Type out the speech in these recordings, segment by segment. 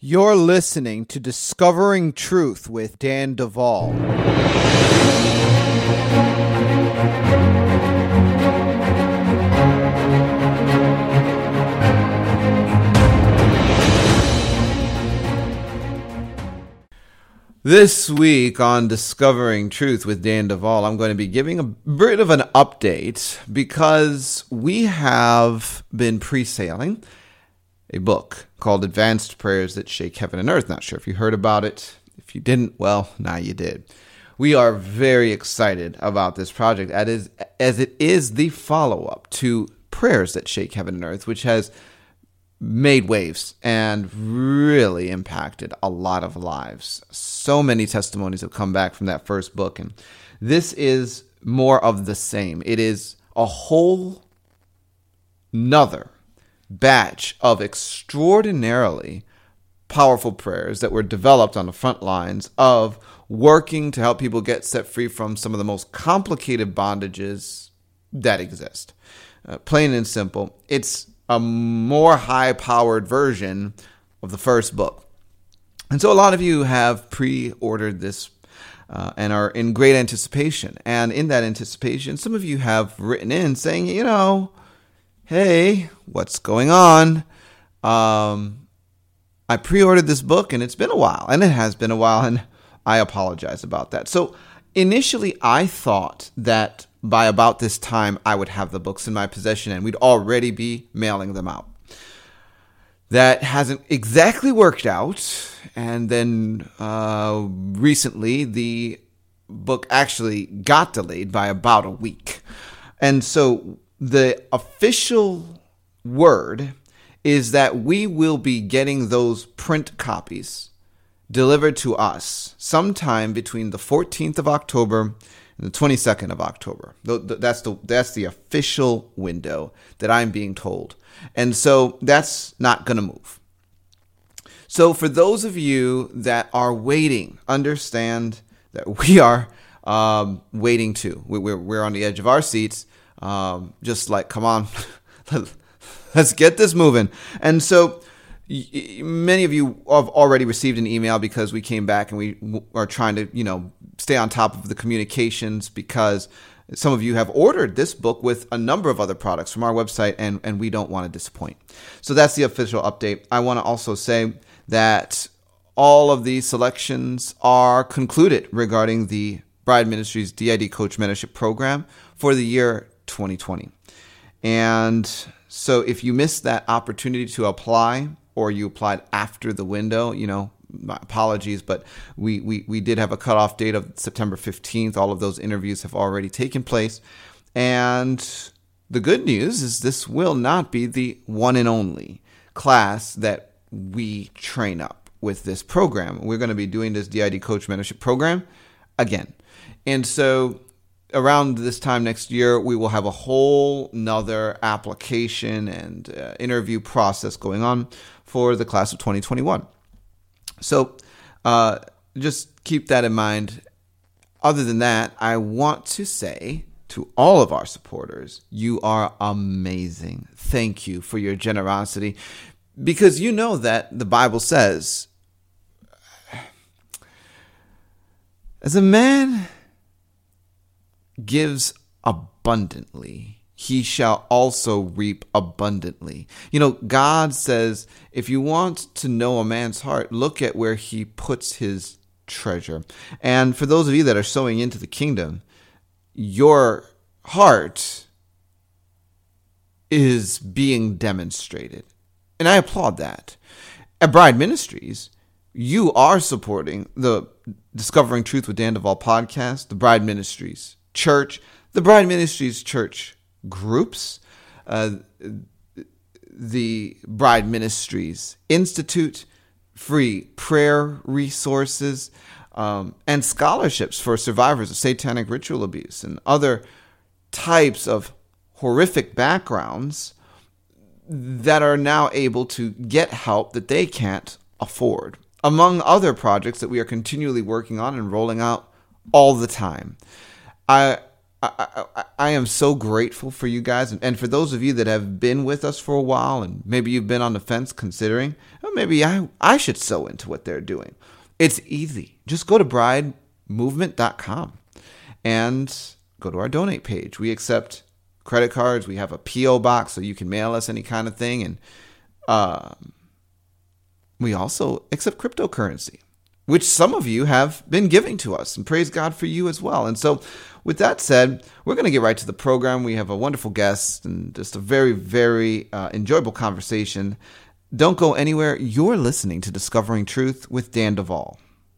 You're listening to Discovering Truth with Dan Duvall. This week on Discovering Truth with Dan Duvall, I'm going to be giving a bit of an update because we have been pre-sailing a book called Advanced Prayers That Shake Heaven and Earth. Not sure if you heard about it. If you didn't, well, now you did. We are very excited about this project as it is the follow-up to Prayers That Shake Heaven and Earth, which has made waves and really impacted a lot of lives. So many testimonies have come back from that first book, and this is more of the same. It is a whole nother batch of extraordinarily powerful prayers that were developed on the front lines of working to help people get set free from some of the most complicated bondages that exist. Plain and simple, it's a more high-powered version of the first book. And so a lot of you have pre-ordered this and are in great anticipation. And in that anticipation, some of you have written in saying, hey, what's going on? I pre-ordered this book and it's been a while, and it has been a while, and I apologize about that. So initially I thought that by about this time I would have the books in my possession and we'd already be mailing them out. That hasn't exactly worked out, and then recently the book actually got delayed by about a week. And so the official word is that we will be getting those print copies delivered to us sometime between the 14th of October and the 22nd of October. That's the official window that I'm being told. And so that's not going to move. So for those of you that are waiting, understand that we are waiting too. We're on the edge of our seats. Just like, come on, let's get this moving. And so many of you have already received an email because we came back and we are trying to, stay on top of the communications, because some of you have ordered this book with a number of other products from our website, and we don't want to disappoint. So that's the official update. I want to also say that all of the selections are concluded regarding the Bride Ministries DID Coach Mentorship Program for the year 2020. And so if you missed that opportunity to apply, or you applied after the window, my apologies, but we did have a cutoff date of September 15th. All of those interviews have already taken place. And the good news is this will not be the one and only class that we train up with this program. We're going to be doing this DID Coach Mentorship Program again. And so around this time next year, we will have a whole nother application and interview process going on for the class of 2021. So just keep that in mind. Other than that, I want to say to all of our supporters, you are amazing. Thank you for your generosity, because you know that the Bible says, as a man gives abundantly, he shall also reap abundantly. God says, if you want to know a man's heart, look at where he puts his treasure. And for those of you that are sowing into the kingdom, your heart is being demonstrated. And I applaud that. At Bride Ministries, you are supporting the Discovering Truth with Dan Duvall podcast, the Bride Ministries Church, the Bride Ministries Church groups, the Bride Ministries Institute, free prayer resources, and scholarships for survivors of satanic ritual abuse and other types of horrific backgrounds that are now able to get help that they can't afford, among other projects that we are continually working on and rolling out all the time. I I am so grateful for you guys. And for those of you that have been with us for a while and maybe you've been on the fence considering, oh, maybe I should sow into what they're doing. It's easy. Just go to bridemovement.com and go to our donate page. We accept credit cards. We have a P.O. box so you can mail us any kind of thing. And we also accept cryptocurrency, which some of you have been giving to us. And praise God for you as well. And so with that said, we're going to get right to the program. We have a wonderful guest and just a very, very enjoyable conversation. Don't go anywhere. You're listening to Discovering Truth with Dan Duvall.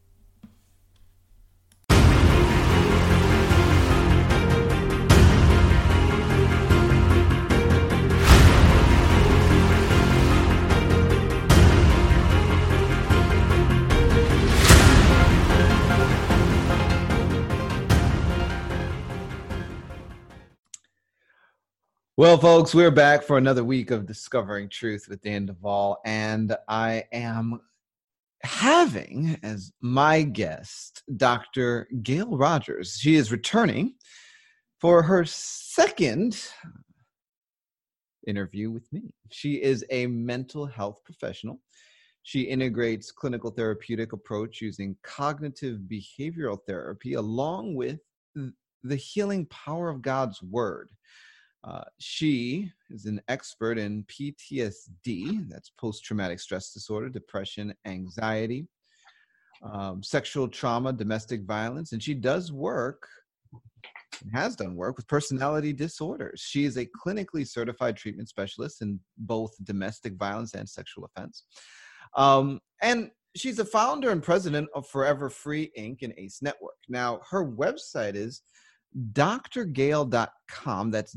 Well, folks, we're back for another week of Discovering Truth with Dan Duvall, and I am having as my guest Dr. Gail Rogers. She is returning for her second interview with me. She is a mental health professional. She integrates clinical therapeutic approach using cognitive behavioral therapy along with the healing power of God's word. She is an expert in PTSD, that's post-traumatic stress disorder, depression, anxiety, sexual trauma, domestic violence, and she does work and has done work with personality disorders. She is a clinically certified treatment specialist in both domestic violence and sexual offense. And she's a founder and president of Forever Free Inc. and ACE Network. Now, her website is drgayle.com. That's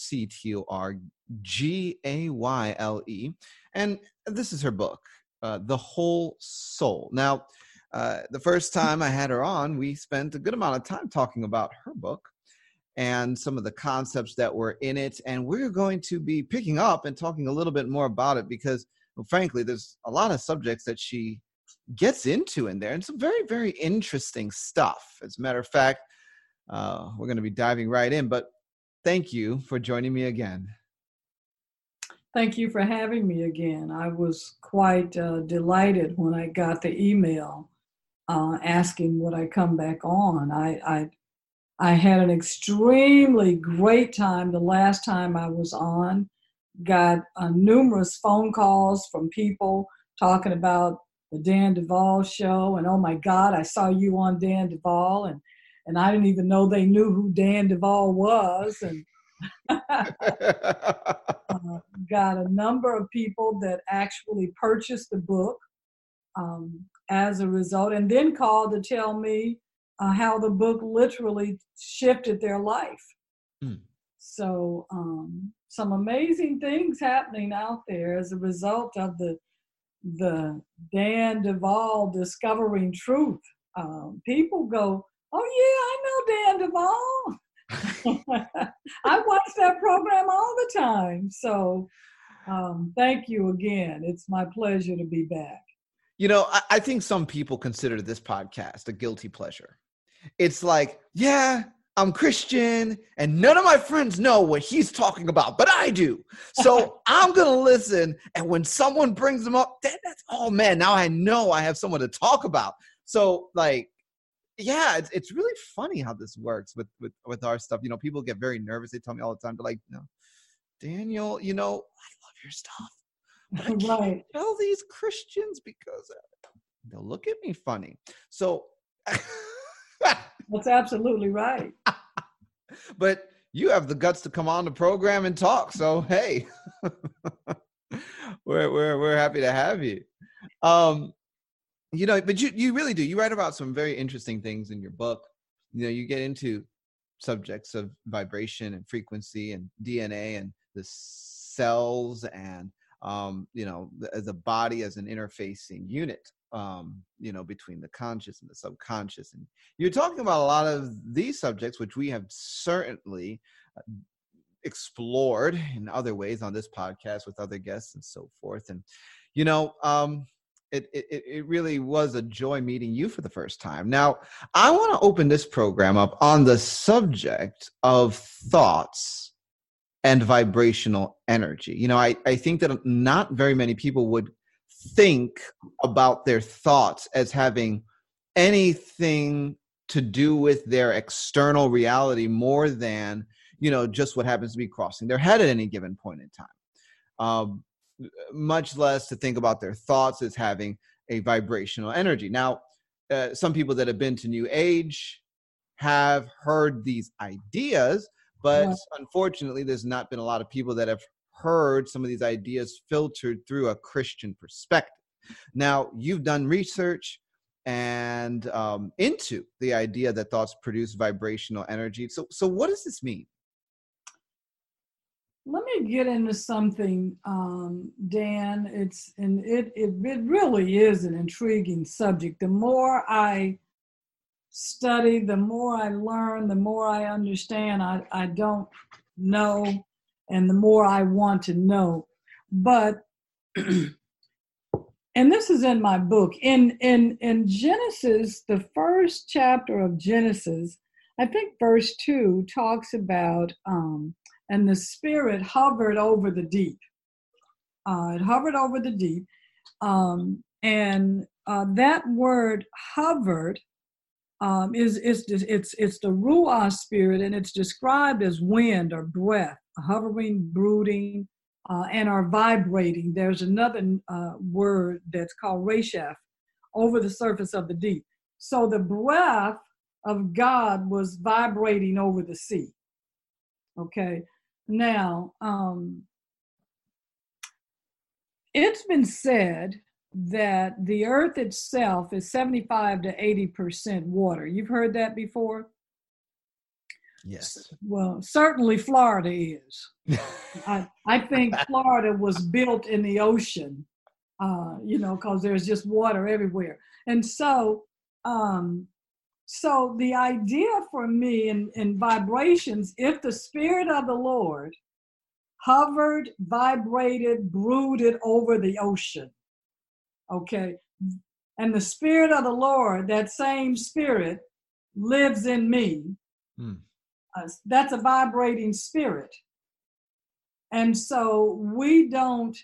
DOCTORGAYLE. And this is her book, The Whole Soul. Now, the first time I had her on, we spent a good amount of time talking about her book and some of the concepts that were in it. And we're going to be picking up and talking a little bit more about it because, well, frankly, there's a lot of subjects that she gets into in there and some very, very interesting stuff. As a matter of fact, we're going to be diving right in, but thank you for joining me again. Thank you for having me again. I was quite delighted when I got the email asking would I come back on. I had an extremely great time the last time I was on. Got numerous phone calls from people talking about the Dan Duvall show, and oh my God, I saw you on Dan Duvall, and I didn't even know they knew who Dan Duvall was. And got a number of people that actually purchased the book as a result, and then called to tell me how the book literally shifted their life. So some amazing things happening out there as a result of the Dan Duvall Discovering Truth. People go, oh yeah, I know Dan Duvall. I watch that program all the time. So thank you again. It's my pleasure to be back. You know, I think some people consider this podcast a guilty pleasure. It's like, yeah, I'm Christian and none of my friends know what he's talking about, but I do. So I'm going to listen. And when someone brings them up, that's, oh man, now I know I have someone to talk about. So like, yeah, it's really funny how this works with our stuff. You know, people get very nervous. They tell me all the time, they're like, no, Daniel, you know, I love your stuff. But I can't tell these Christians because they'll look at me funny. So that's absolutely right. But you have the guts to come on the program and talk. So hey, we're happy to have you. You know, but you really do. You write about some very interesting things in your book. You know, you get into subjects of vibration and frequency and DNA and the cells and, you know, the body as an interfacing unit, you know, between the conscious and the subconscious. And you're talking about a lot of these subjects, which we have certainly explored in other ways on this podcast with other guests and so forth. And, you know, It really was a joy meeting you for the first time. Now, I want to open this program up on the subject of thoughts and vibrational energy. You know, I think that not very many people would think about their thoughts as having anything to do with their external reality more than, you know, just what happens to be crossing their head at any given point in time. Much less to think about their thoughts as having a vibrational energy. Now, some people that have been to New Age have heard these ideas, but unfortunately, there's not been a lot of people that have heard some of these ideas filtered through a Christian perspective. Now, you've done research and into the idea that thoughts produce vibrational energy. So what does this mean? Let me get into something, Dan. It really is an intriguing subject. The more I study, the more I learn, the more I understand I don't know, and the more I want to know. But and this is in my book. In Genesis, the first chapter of Genesis, I think verse 2 talks about and the Spirit hovered over the deep. It hovered over the deep. And that word hovered it's the Ruach spirit, and it's described as wind or breath, hovering, brooding, and are vibrating. There's another word that's called Resheph, over the surface of the deep. So the breath of God was vibrating over the sea. Okay. Now, it's been said that the earth itself is 75 to 80% water. You've heard that before? Yes. Well, certainly Florida is. I think Florida was built in the ocean, because there's just water everywhere. And so the idea for me in vibrations, if the Spirit of the Lord hovered, vibrated, brooded over the ocean, okay, and the Spirit of the Lord, that same Spirit, lives in me, that's a vibrating spirit. And so we don't,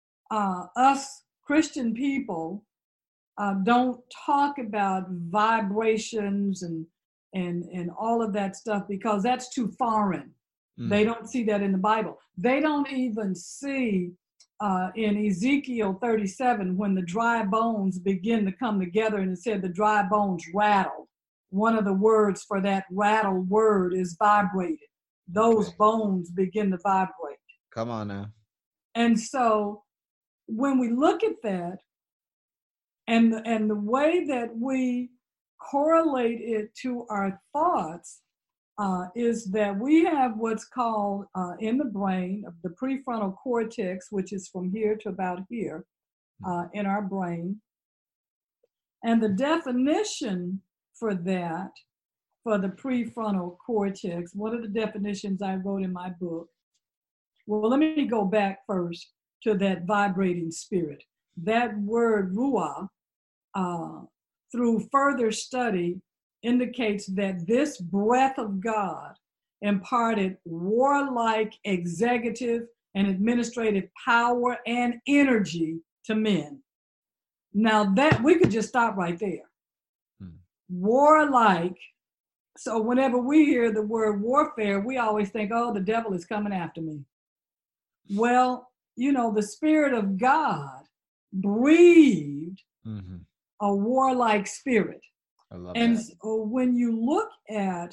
us Christian people, don't talk about vibrations and all of that stuff because that's too foreign. They don't see that in the Bible. They don't even see in Ezekiel 37 when the dry bones begin to come together, and it said the dry bones rattled. One of the words for that rattle word is vibrated. Those bones begin to vibrate. Come on now. And so when we look at that, and the way that we correlate it to our thoughts is that we have what's called in the brain, the prefrontal cortex, which is from here to about here in our brain. And the definition for that, for the prefrontal cortex, one of the definitions I wrote in my book. Well, let me go back first to that vibrating spirit. That word ruah, through further study, indicates that this breath of God imparted warlike, executive, and administrative power and energy to men. Now that we could just stop right there. Warlike. So whenever we hear the word warfare, we always think, oh, the devil is coming after me. Well, the Spirit of God breathed a warlike spirit. I love and that. So when you look at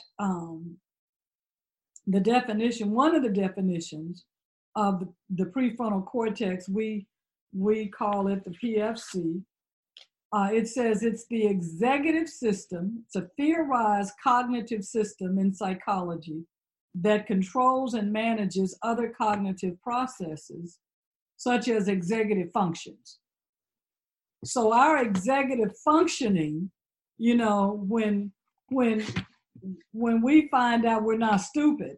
the definition, one of the definitions of the prefrontal cortex, we call it the PFC. It says it's the executive system. It's a theorized cognitive system in psychology that controls and manages other cognitive processes, such as executive functions. So our executive functioning, when we find out we're not stupid,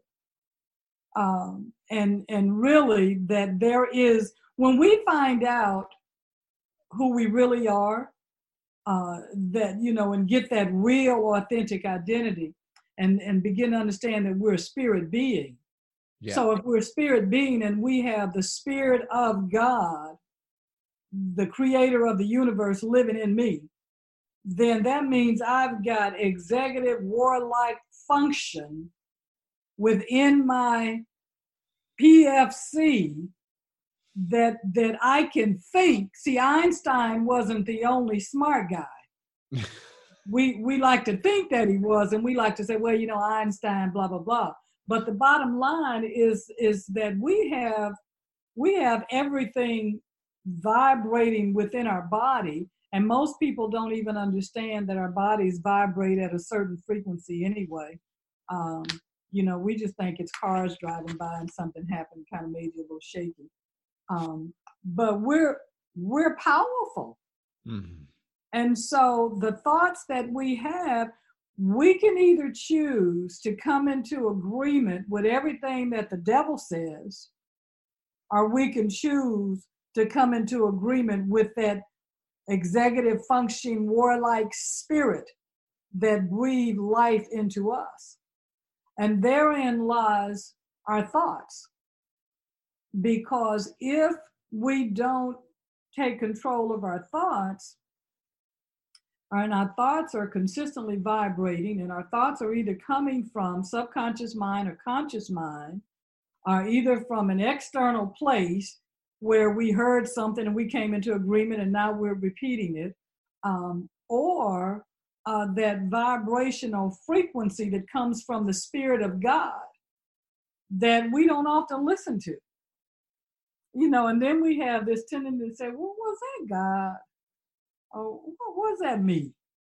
and really that there is, when we find out who we really are, that, and get that real, authentic identity, and begin to understand that we're a spirit being. Yeah. So if we're a spirit being and we have the Spirit of God, the creator of the universe, living in me, then that means I've got executive warlike function within my PFC that I can think. See, Einstein wasn't the only smart guy. We like to think that he was, and we like to say, well, Einstein, blah, blah, blah. But the bottom line is that we have everything vibrating within our body, and most people don't even understand that our bodies vibrate at a certain frequency anyway. We just think it's cars driving by and something happened, kind of made you a little shaky. But we're powerful. Mm-hmm. And so the thoughts that we have, we can either choose to come into agreement with everything that the devil says, or we can choose to come into agreement with that executive functioning warlike spirit that breathed life into us. And therein lies our thoughts. Because if we don't take control of our thoughts, and our thoughts are consistently vibrating, and our thoughts are either coming from subconscious mind or conscious mind, or either from an external place where we heard something and we came into agreement and now we're repeating it, or that vibrational frequency that comes from the Spirit of God that we don't often listen to. And then we have this tendency to say, well, what's that, God? Oh, what does that mean?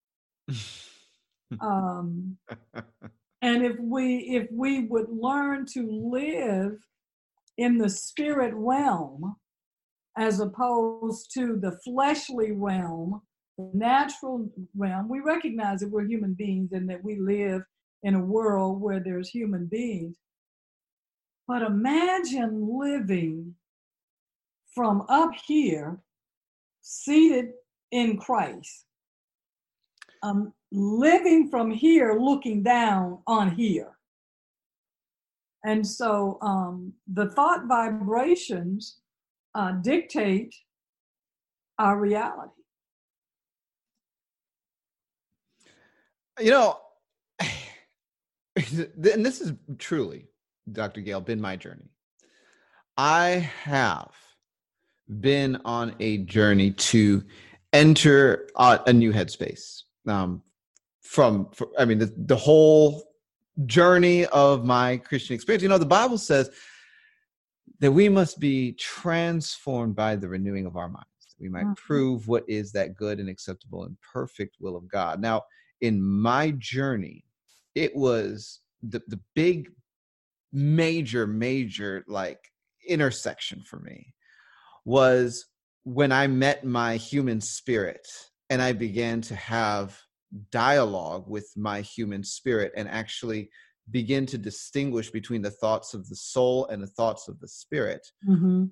And if we would learn to live in the spirit realm as opposed to the fleshly realm, the natural realm, we recognize that we're human beings and that we live in a world where there's human beings. But imagine living from up here, seated in Christ, living from here, looking down on here. And so the thought vibrations dictate our reality. And this is truly, Dr. Gail, been my journey. I have been on a journey to enter a new headspace. The whole journey of my Christian experience. The Bible says that we must be transformed by the renewing of our minds. We might prove what is that good and acceptable and perfect will of God. Now, in my journey, it was the big, major intersection for me was when I met my human spirit and I began to have dialogue with my human spirit and actually begin to distinguish between the thoughts of the soul and the thoughts of the spirit. Mm-hmm.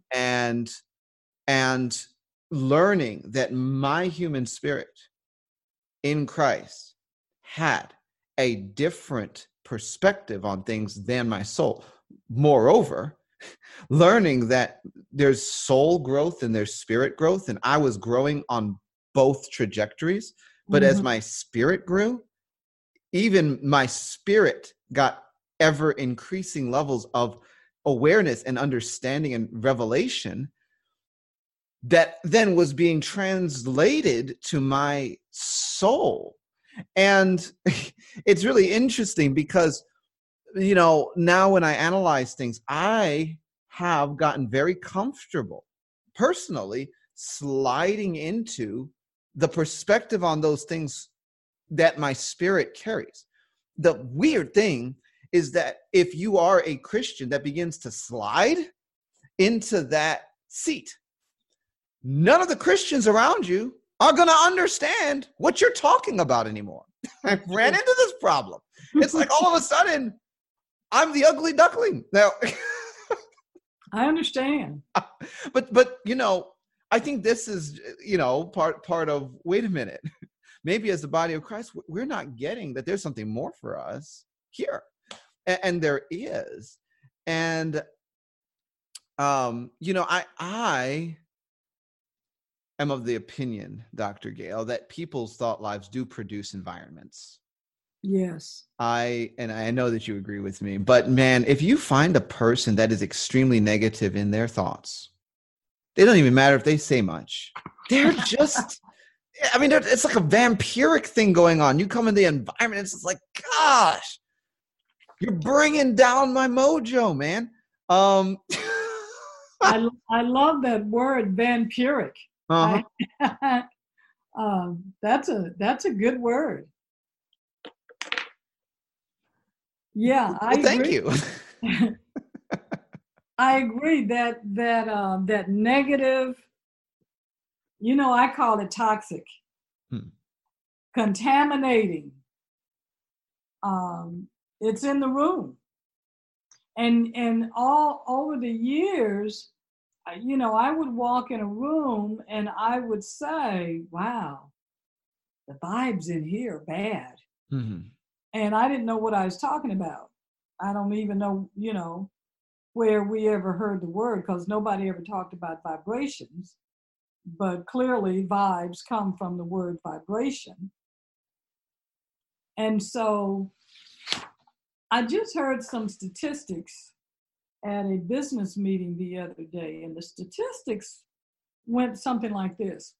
And learning that my human spirit in Christ had a different perspective on things than my soul. Moreover, learning that there's soul growth and there's spirit growth, and I was growing on both trajectories. But as my spirit grew, even my spirit got ever increasing levels of awareness and understanding and revelation that then was being translated to my soul. And it's really interesting because, now when I analyze things, I have gotten very comfortable personally sliding into the perspective on those things that my spirit carries. The weird thing is that if you are a Christian that begins to slide into that seat, none of the Christians around you are going to understand what you're talking about anymore. I ran into this problem. It's like all of a sudden, I'm the ugly duckling. Now, I understand. But I think this is, part of, wait a minute, maybe as the body of Christ, we're not getting that there's something more for us here. And there is. And, I am of the opinion, Dr. Gale, that people's thought lives do produce environments. Yes. I know that you agree with me, but man, if you find a person that is extremely negative in their thoughts, they don't even matter if they say much. They're just, it's like a vampiric thing going on. You come in the environment, it's just like, gosh, you're bringing down my mojo, man. I love that word, vampiric. Uh-huh. That's a good word. Yeah, I agree. Thank you. I agree that negative, I call it toxic, contaminating. It's in the room, and all over the years, I would walk in a room and I would say, "Wow, the vibes in here are bad." Mm-hmm. And I didn't know what I was talking about. I don't even know, where we ever heard the word, because nobody ever talked about vibrations. But clearly vibes come from the word vibration. And so I just heard some statistics at a business meeting the other day, and the statistics went something like this.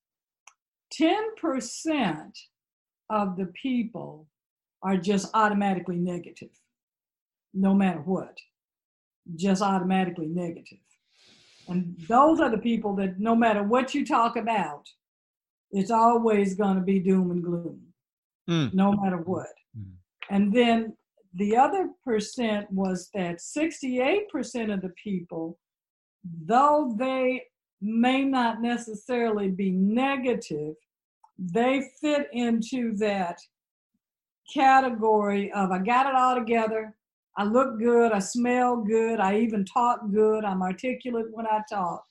10% of the people are just automatically negative, no matter what, just automatically negative. And those are the people that no matter what you talk about, it's always going to be doom and gloom, no matter what. And then the other percent was that 68% of the people, though they may not necessarily be negative, they fit into that category of, I got it all together, I look good, I smell good, I even talk good, I'm articulate when I talk,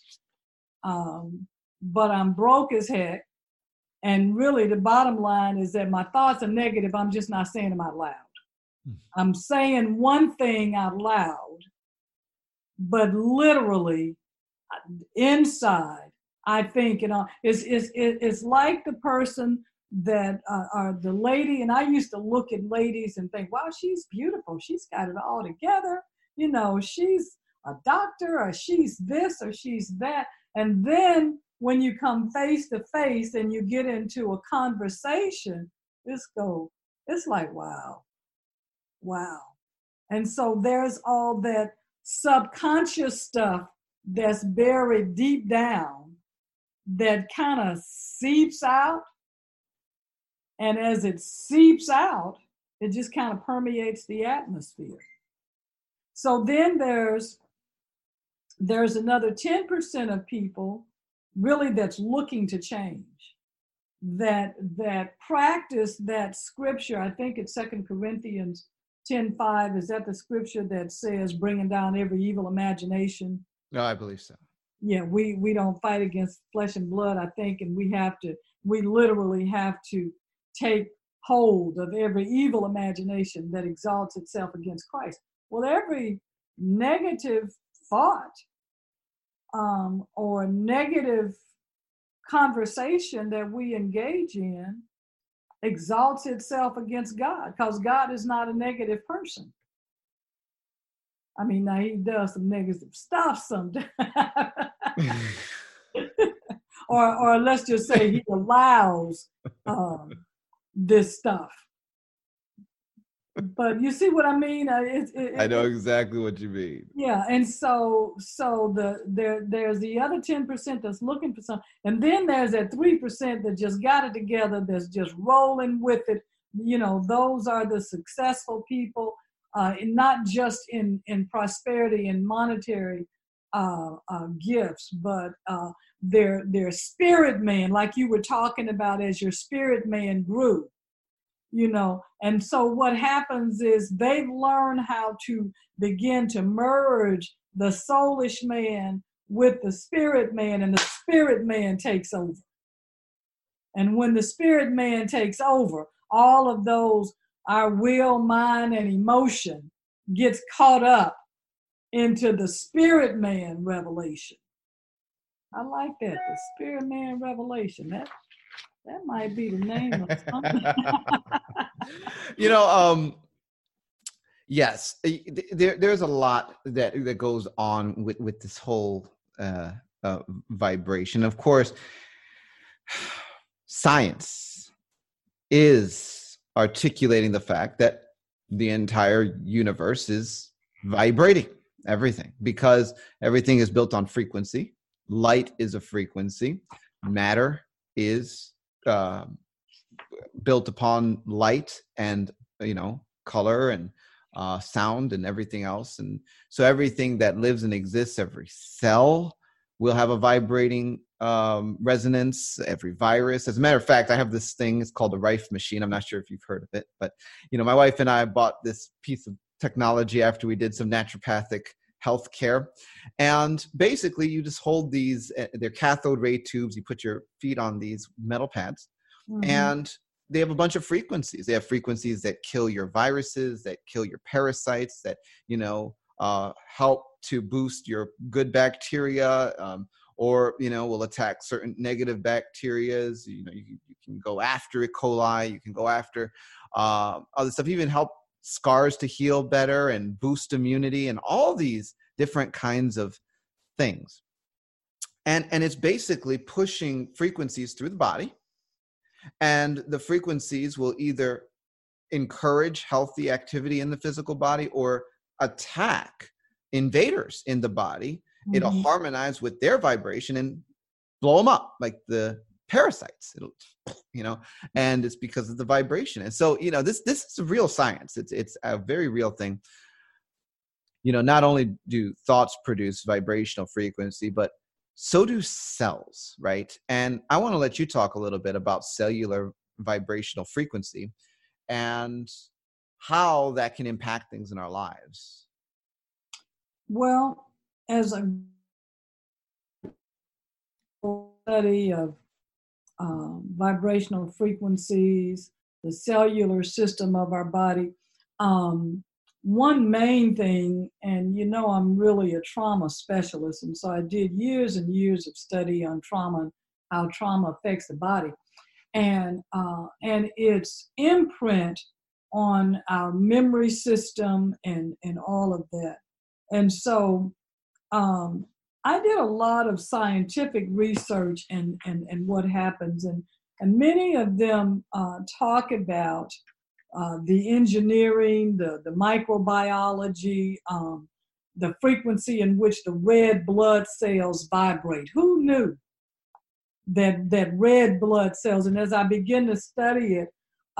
but I'm broke as heck. And really the bottom line is that my thoughts are negative, I'm just not saying them out loud. I'm saying one thing out loud, but literally inside, I think, it's like the person that or the lady, and I used to look at ladies and think, wow, she's beautiful, she's got it all together, she's a doctor, or she's this, or she's that. And then when you come face to face and you get into a conversation, it's like, wow. And so there's all that subconscious stuff that's buried deep down that kind of seeps out. And as it seeps out, it just kind of permeates the atmosphere. So then there's another 10% of people really that's looking to change, that practice that scripture. I think it's 2 Corinthians 10:5. Is that the scripture that says bringing down every evil imagination? No, I believe so. Yeah, we don't fight against flesh and blood, I think, and we literally have to take hold of every evil imagination that exalts itself against Christ. Well, every negative thought or negative conversation that we engage in exalts itself against God, because God is not a negative person. I mean, now he does some negative stuff sometimes. or let's just say he allows this stuff. But you see what I mean? I know exactly what you mean. Yeah, and so there's the other 10% that's looking for something, and then there's that 3% that just got it together, that's just rolling with it. Those are the successful people, and not just in prosperity and monetary gifts, but their spirit man, like you were talking about, as your spirit man grew. And so what happens is they've learned how to begin to merge the soulish man with the spirit man, and the spirit man takes over. And when the spirit man takes over, all of those, our will, mind, and emotion gets caught up into the spirit man revelation. I like that, the spirit man revelation. That might be the name of something. Yes, there's a lot that goes on with this whole vibration. Of course, science is articulating the fact that the entire universe is vibrating, everything, because everything is built on frequency. Light is a frequency. Matter is built upon light and, color and sound and everything else. And so everything that lives and exists, every cell will have a vibrating resonance, every virus. As a matter of fact, I have this thing, it's called the Rife machine. I'm not sure if you've heard of it, but my wife and I bought this piece of technology after we did some naturopathic healthcare. And basically you just hold these, they're cathode ray tubes. You put your feet on these metal pads, and they have a bunch of frequencies. They have frequencies that kill your viruses, that kill your parasites, that, help to boost your good bacteria, or, will attack certain negative bacterias. You can go after E. coli, you can go after other stuff, even help scars to heal better and boost immunity and all these different kinds of things. And it's basically pushing frequencies through the body. And the frequencies will either encourage healthy activity in the physical body or attack invaders in the body. It'll harmonize with their vibration and blow them up like the parasites. It'll, and it's because of the vibration. And so, this is real science. It's a very real thing. Not only do thoughts produce vibrational frequency, but so do cells, right? And I want to let you talk a little bit about cellular vibrational frequency and how that can impact things in our lives. Well, as a study of vibrational frequencies, the cellular system of our body, one main thing, and I'm really a trauma specialist, and so I did years and years of study on trauma and how trauma affects the body, and its imprint on our memory system and all of that. And so I did a lot of scientific research and what happens, and many of them talk about the engineering, the microbiology, the frequency in which the red blood cells vibrate. Who knew that red blood cells? And as I begin to study it,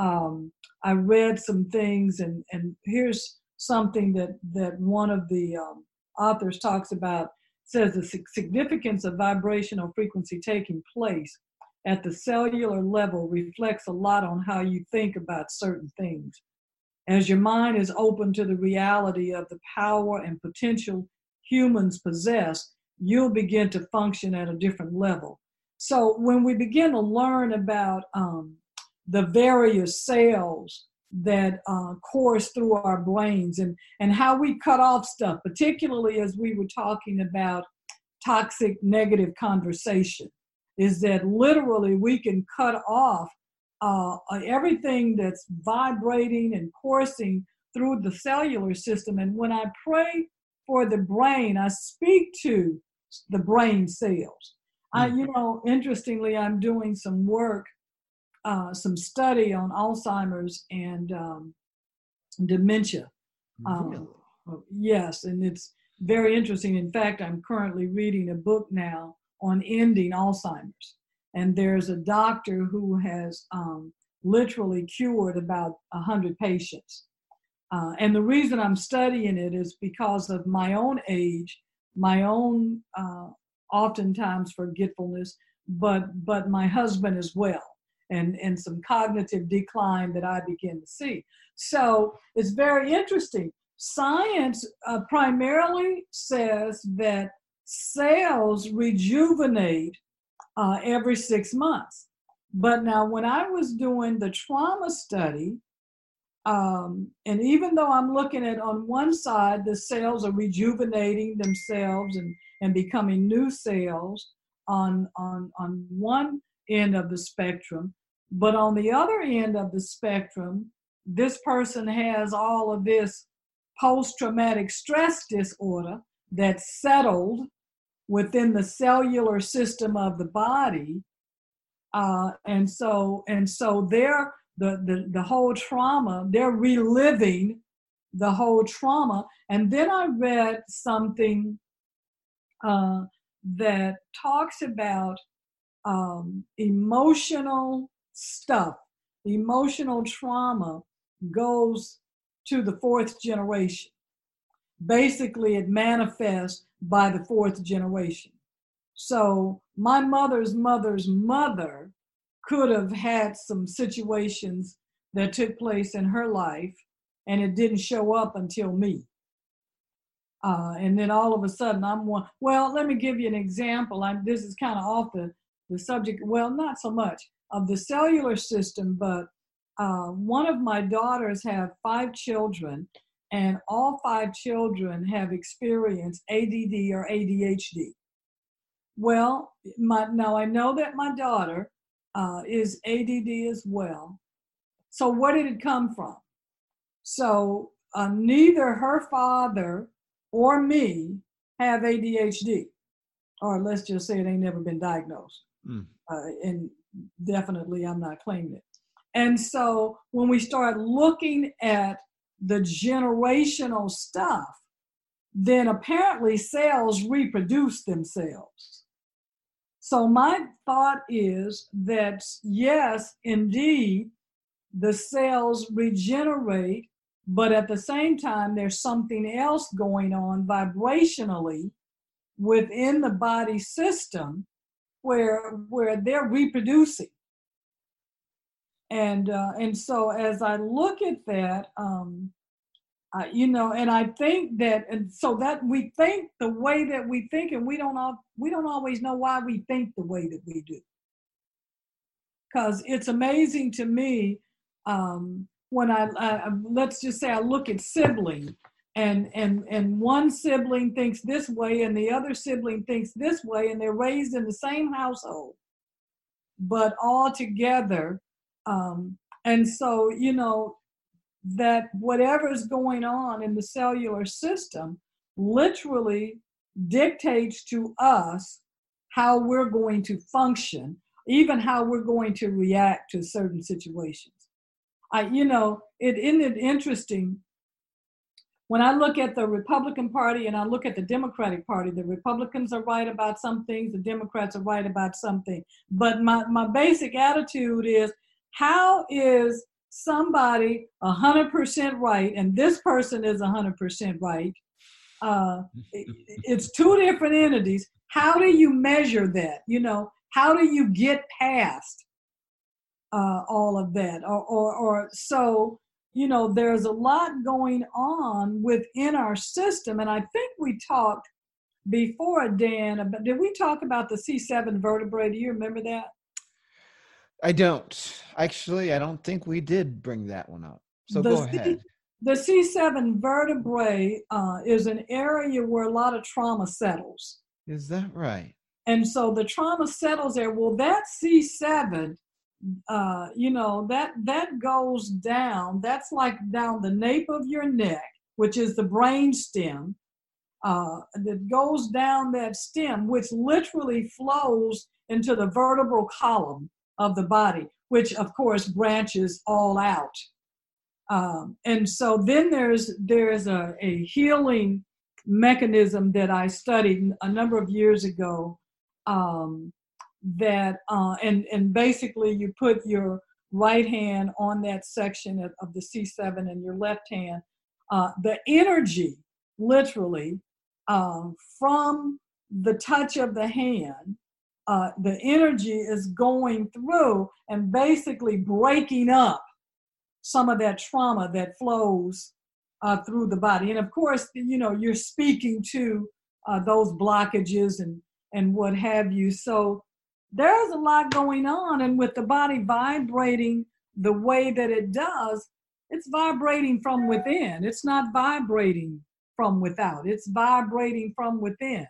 I read some things, and here's something that one of the authors talks about. Says the significance of vibrational frequency taking place at the cellular level reflects a lot on how you think about certain things. As your mind is open to the reality of the power and potential humans possess, you'll begin to function at a different level. So when we begin to learn about the various cells that course through our brains and how we cut off stuff, particularly as we were talking about toxic negative conversation, is that literally we can cut off everything that's vibrating and coursing through the cellular system. And when I pray for the brain, I speak to the brain cells. Interestingly, I'm doing some work, some study on Alzheimer's and dementia. Really? Yes, and it's very interesting. In fact, I'm currently reading a book now on ending Alzheimer's. And there's a doctor who has literally cured about 100 patients. And the reason I'm studying it is because of my own age, my own oftentimes forgetfulness, but my husband as well, and some cognitive decline that I begin to see. So it's very interesting. Science primarily says that cells rejuvenate every 6 months. But now, when I was doing the trauma study, and even though I'm looking at on one side, the cells are rejuvenating themselves and becoming new cells on one end of the spectrum, but on the other end of the spectrum, this person has all of this post-traumatic stress disorder that's settled within the cellular system of the body, and so they're the whole trauma. They're reliving the whole trauma. And then I read something that talks about emotional stuff. Emotional trauma goes to the fourth generation. Basically, it manifests by the fourth generation. So my mother's mother's mother could have had some situations that took place in her life, and it didn't show up until me. And then all of a sudden I'm one. Well, let me give you an example. This is kind of off the subject. Well, not so much of the cellular system, but one of my daughters have 5 children, and all 5 children have experienced ADD or ADHD. Well, now I know that my daughter is ADD as well. So where did it come from? So neither her father or me have ADHD, or let's just say it ain't never been diagnosed. And definitely I'm not claiming it. And so when we start looking at the generational stuff, then apparently cells reproduce themselves. So my thought is that, yes, indeed, the cells regenerate, but at the same time, there's something else going on vibrationally within the body system where they're reproducing. And so as I look at that, and I think that, and so that we think the way that we think, and we don't always know why we think the way that we do. Because it's amazing to me when I let's just say I look at siblings, and one sibling thinks this way, and the other sibling thinks this way, and they're raised in the same household, but all together, and so that whatever's going on in the cellular system literally dictates to us how we're going to function, even how we're going to react to certain situations. Isn't it interesting when I look at the Republican Party and I look at the Democratic Party? The Republicans are right about some things, the Democrats are right about something. But my basic attitude is, how is somebody 100% right and this person is 100% right? It's two different entities. How do you measure that? How do you get past all of that? Or so, there's a lot going on within our system. And I think we talked before, Dan, did we talk about the C7 vertebrae? Do you remember that? I don't. Actually, I don't think we did bring that one up. So go ahead. The C7 vertebrae is an area where a lot of trauma settles. Is that right? And so the trauma settles there. Well, that C7, that goes down. That's like down the nape of your neck, which is the brain stem. That goes down that stem, which literally flows into the vertebral column of the body, which of course branches all out. And so then there's a healing mechanism that I studied a number of years ago, that and basically you put your right hand on that section of the C7 and your left hand. The energy, literally, from the touch of the hand, the energy is going through and basically breaking up some of that trauma that flows through the body. And of course, you're speaking to those blockages and what have you. So there's a lot going on, and with the body vibrating the way that it does, it's vibrating from within. It's not vibrating from without. It's vibrating from within.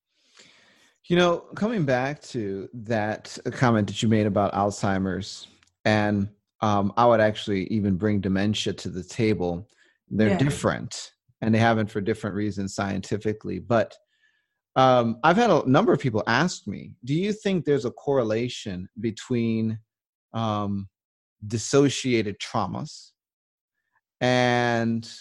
Coming back to that comment that you made about Alzheimer's, and I would actually even bring dementia to the table. They're different, and they haven't for different reasons scientifically. But I've had a number of people ask me, do you think there's a correlation between dissociated traumas and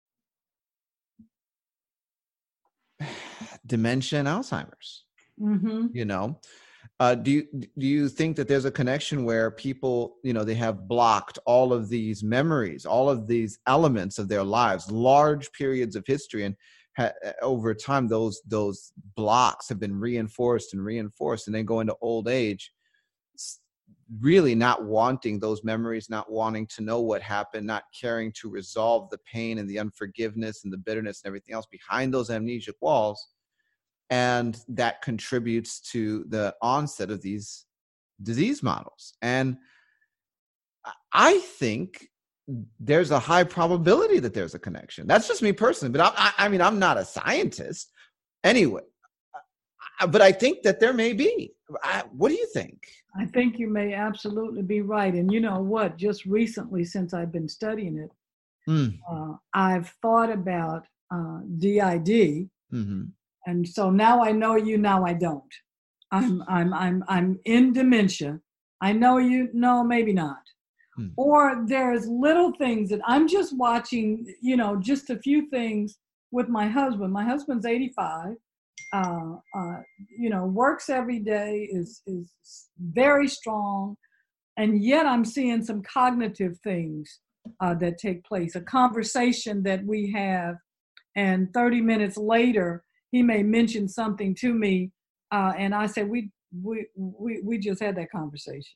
dementia and Alzheimer's? Mm-hmm. Do you think that there's a connection where people, they have blocked all of these memories, all of these elements of their lives, large periods of history, and over time those blocks have been reinforced, and then go into old age, really not wanting those memories, not wanting to know what happened, not caring to resolve the pain and the unforgiveness and the bitterness and everything else behind those amnesic walls. And that contributes to the onset of these disease models. And I think there's a high probability that there's a connection. That's just me personally, but I'm not a scientist anyway. But I think that there may be. What do you think? I think you may absolutely be right. And you know what? Just recently, since I've been studying it, I've thought about DID. Mm-hmm. And so now I know you, now I don't. I'm in dementia. I know you, no, maybe not. Or there's little things that I'm just watching, just a few things with my husband. My husband's 85, works every day, is very strong. And yet I'm seeing some cognitive things that take place. A conversation that we have, and 30 minutes later, he may mention something to me, and I say, we just had that conversation.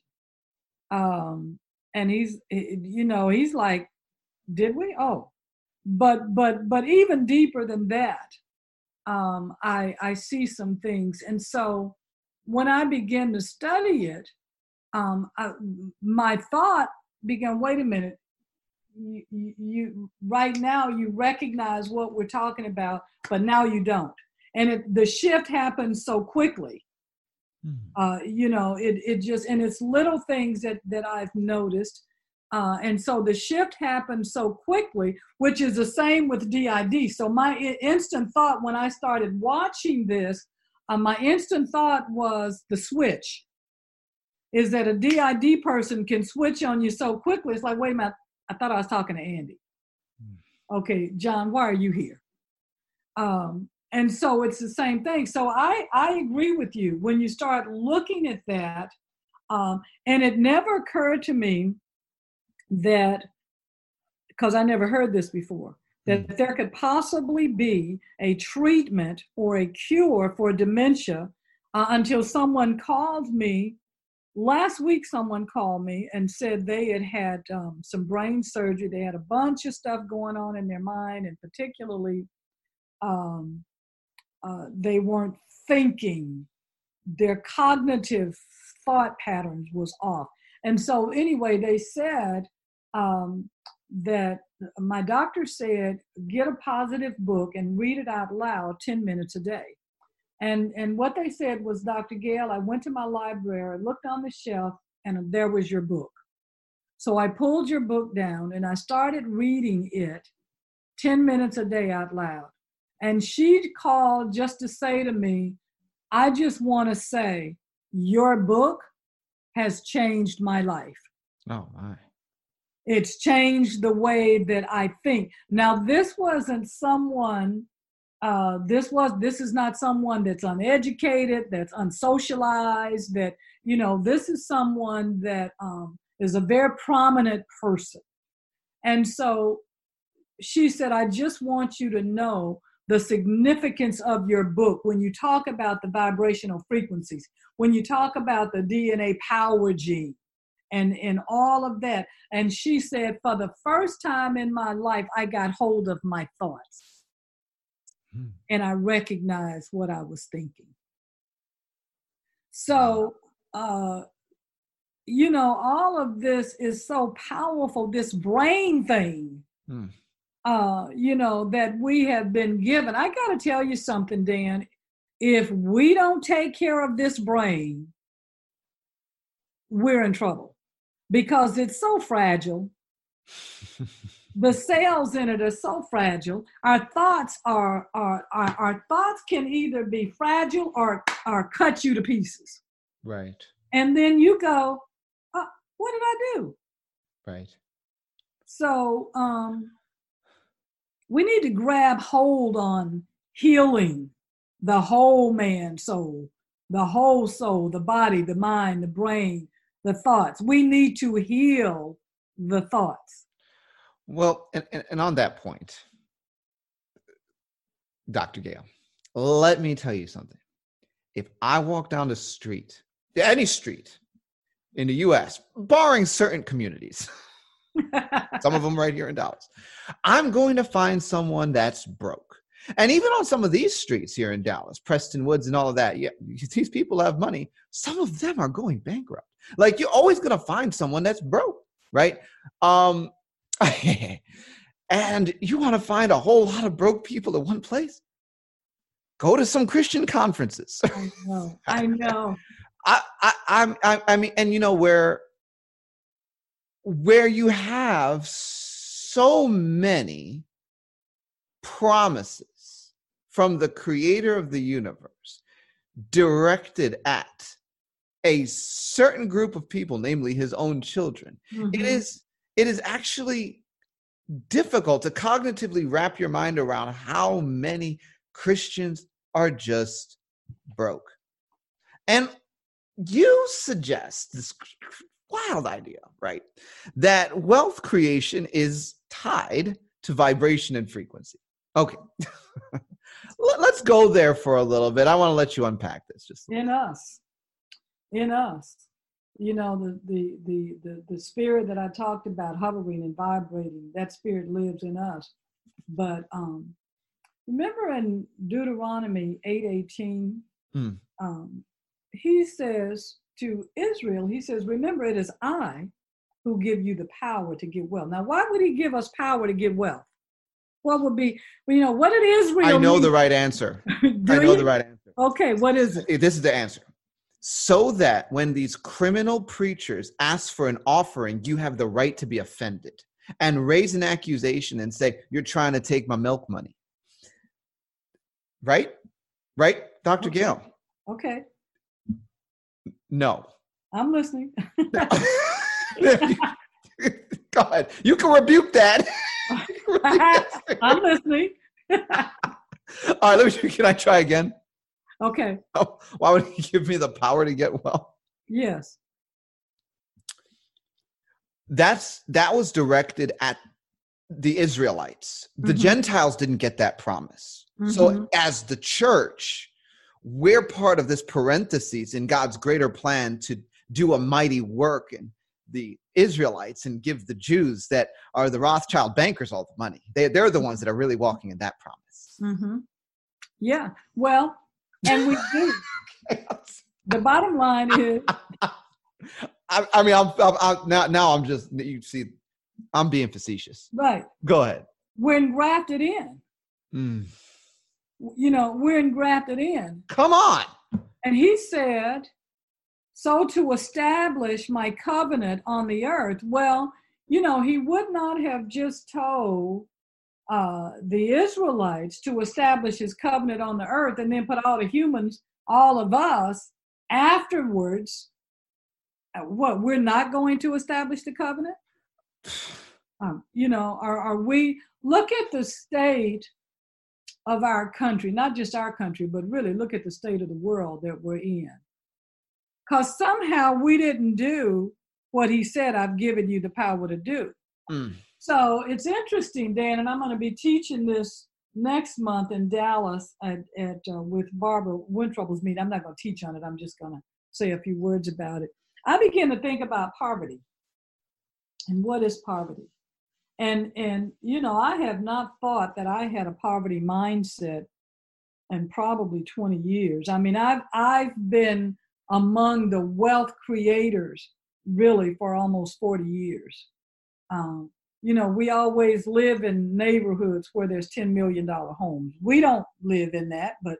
And he's like, did we? Oh, but even deeper than that, I see some things. And so when I began to study it, my thought began, wait a minute, you right now you recognize what we're talking about, but now you don't. And the shift happens so quickly. It just, and it's little things that I've noticed. And so the shift happens so quickly, which is the same with DID. So my instant thought when I started watching this, my instant thought was the switch. Is that a DID person can switch on you so quickly. It's like, wait a minute, I thought I was talking to Andy. Okay, John, why are you here? And so it's the same thing. So I agree with you when you start looking at that. And it never occurred to me that, because I never heard this before, that there could possibly be a treatment or a cure for dementia until someone called me. Last week, someone called me and said they had some brain surgery. They had a bunch of stuff going on in their mind, and particularly they weren't thinking. Their cognitive thought patterns was off. And so anyway, they said that my doctor said, get a positive book and read it out loud 10 minutes a day. And what they said was, Dr. Gail, I went to my library, looked on the shelf, and there was your book. So I pulled your book down and I started reading it 10 minutes a day out loud. And she called just to say to me, I just want to say, your book has changed my life. Oh, my. It's changed the way that I think. Now, this wasn't someone, this is not someone that's uneducated, that's unsocialized, that, this is someone that is a very prominent person. And so she said, I just want you to know the significance of your book when you talk about the vibrational frequencies, when you talk about the DNA power gene and all of that. And she said, for the first time in my life, I got hold of my thoughts. and I recognized what I was thinking. So, all of this is so powerful, this brain thing, that we have been given. I got to tell you something, Dan. If we don't take care of this brain, we're in trouble because it's so fragile. The cells in it are so fragile. Our thoughts our thoughts can either be fragile or cut you to pieces. Right. And then you go, what did I do? Right. So we need to grab hold on healing the whole man soul, the whole soul, the body, the mind, the brain, the thoughts. We need to heal the thoughts. Well, and on that point, Dr. Gail, let me tell you something. If I walk down the street, any street in the U.S., barring certain communities, some of them right here in Dallas, I'm going to find someone that's broke. And even on some of these streets here in Dallas, Preston Woods and all of that, yeah, these people have money. Some of them are going bankrupt. Like, you're always going to find someone that's broke, right? And you want to find a whole lot of broke people in one place? Go to some Christian conferences. I know. I mean, and where you have so many promises from the creator of the universe directed at a certain group of people, namely his own children. Mm-hmm. It is actually difficult to cognitively wrap your mind around how many Christians are just broke. And you suggest this wild idea, right? That wealth creation is tied to vibration and frequency. Okay. Let's go there for a little bit. I want to let you unpack this. Just in us. The spirit that I talked about hovering and vibrating, that spirit lives in us. But remember in Deuteronomy 8:18, he says to Israel, he says, remember, it is I who give you the power to get wealth. Now, why would he give us power to get wealth? What would be, what did Israel I know mean? The right answer. The right answer. Okay, what is it? This is the answer. So that when these criminal preachers ask for an offering, you have the right to be offended and raise an accusation and say, you're trying to take my milk money. Right? Right, Dr. Okay. Gail? Okay. No. I'm listening. Go ahead. You can rebuke that. I'm listening. All right, can I try again? Okay. Oh, why would he give me the power to get wealth? Yes. That was directed at the Israelites. The Gentiles didn't get that promise. So as the church, we're part of this parentheses in God's greater plan to do a mighty work in the Israelites and give the Jews that are the Rothschild bankers all the money. They're the ones that are really walking in that promise. Yeah. Well, and we do. The bottom line is, I mean, I'm just, you see, I'm being facetious. Right. Go ahead. We're engrafted in. We're engrafted in. Come on. And he said, so to establish my covenant on the earth. Well, he would not have just told the Israelites to establish his covenant on the earth and then put all the humans, all of us, afterwards. What, we're not going to establish the covenant? Are we, look at the state of our country, not just our country, but really look at the state of the world that we're in. Because somehow we didn't do what he said, I've given you the power to do. So it's interesting, Dan, and I'm going to be teaching this next month in Dallas with Barbara Wintrouble's meeting. I'm not going to teach on it. I'm just going to say a few words about it. I began to think about poverty and what is poverty. And I have not thought that I had a poverty mindset and probably 20 years. I mean, I've been among the wealth creators really for almost 40 years. Um, we always live in neighborhoods where there's $10 million homes. We don't live in that, but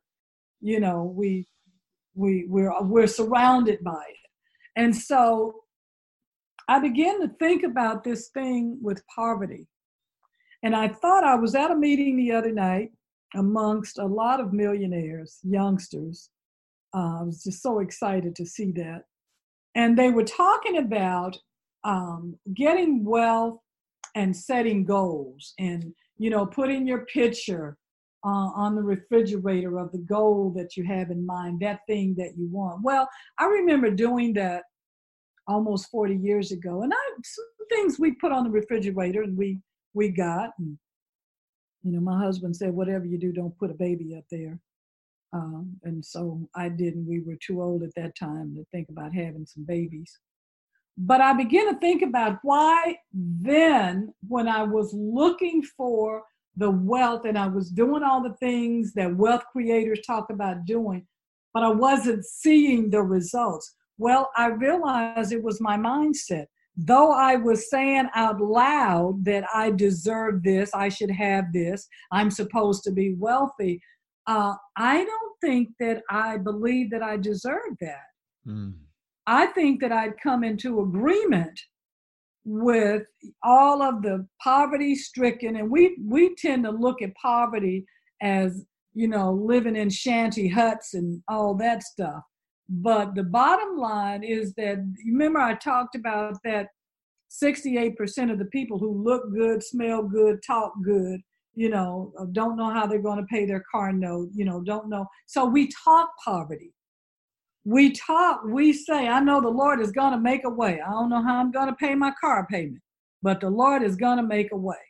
we're surrounded by it. And so I began to think about this thing with poverty. And I thought I was at a meeting the other night amongst a lot of millionaires, youngsters. I was just so excited to see that. And they were talking about getting wealth and setting goals and, putting your picture on the refrigerator of the goal that you have in mind, that thing that you want. Well, I remember doing that almost 40 years ago. And some things we put on the refrigerator and we got. And, my husband said, whatever you do, don't put a baby up there. And so I didn't. We were too old at that time to think about having some babies. But I began to think about why then, when I was looking for the wealth and I was doing all the things that wealth creators talk about doing, but I wasn't seeing the results. Well, I realized it was my mindset. Though I was saying out loud that I deserve this, I should have this, I'm supposed to be wealthy, I don't think that I believe that I deserve that. Mm. I think that I'd come into agreement with all of the poverty stricken, and we tend to look at poverty as, living in shanty huts and all that stuff. But the bottom line is that, remember I talked about that 68% of the people who look good, smell good, talk good, don't know how they're going to pay their car note, don't know. So we talk poverty. We say, I know the Lord is going to make a way. I don't know how I'm going to pay my car payment, but the Lord is going to make a way.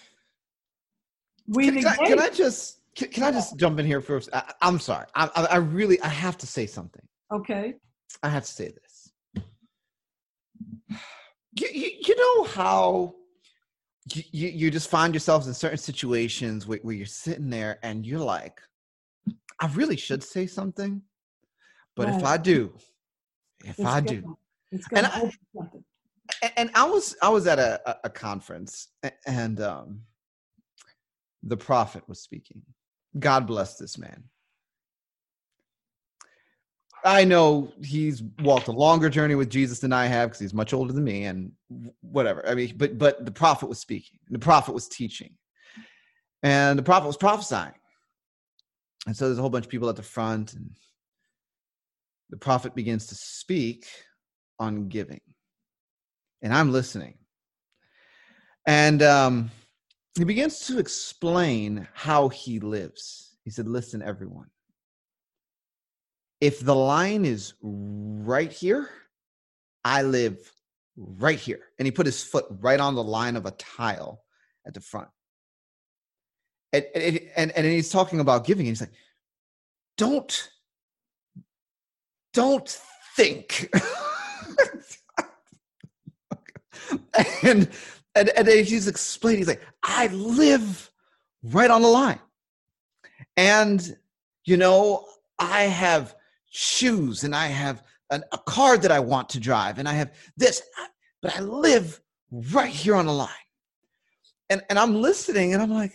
Can I just jump in here first? I'm sorry. I have to say something. Okay. I have to say this. You know how you just find yourselves in certain situations where you're sitting there and you're like, I really should say something, but right. if I do, it's going to open something. And I was at a conference, and the prophet was speaking. God bless this man. I know he's walked a longer journey with Jesus than I have because he's much older than me and whatever. I mean, but the prophet was speaking. The prophet was teaching. And the prophet was prophesying. And so there's a whole bunch of people at the front. And the prophet begins to speak on giving. And I'm listening. And he begins to explain how he lives. He said, listen, everyone. If the line is right here, I live right here. And he put his foot right on the line of a tile at the front. And he's talking about giving. And he's like, don't think. and he's explaining, he's like, I live right on the line. And, I have shoes and I have a car that I want to drive and I have this, but I live right here on the line. And I'm listening and I'm like,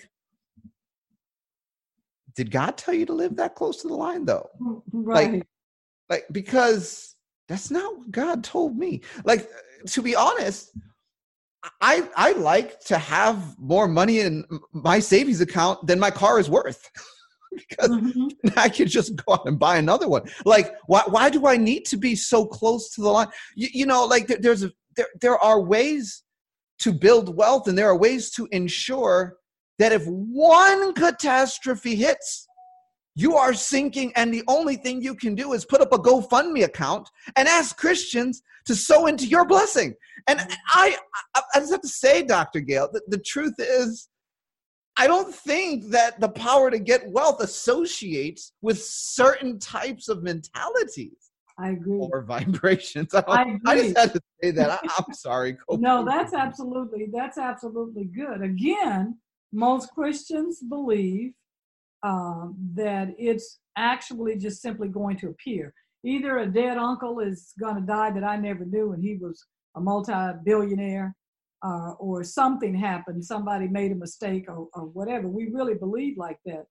did God tell you to live that close to the line though? Right. Like, because that's not what God told me. Like, to be honest, I like to have more money in my savings account than my car is worth. Because I could just go out and buy another one. Like, why do I need to be so close to the line? There are ways to build wealth, and there are ways to ensure that if one catastrophe hits, you are sinking, and the only thing you can do is put up a GoFundMe account and ask Christians to sow into your blessing. And I just have to say, Dr. Gail, the truth is, I don't think that the power to get wealth associates with certain types of mentalities. I agree. Or vibrations. I agree. I just had to say that. I'm sorry. No, that's absolutely good. Again, most Christians believe that it's actually just simply going to appear. Either a dead uncle is going to die that I never knew and he was a multi-billionaire, or something happened, somebody made a mistake or whatever. We really believe like that.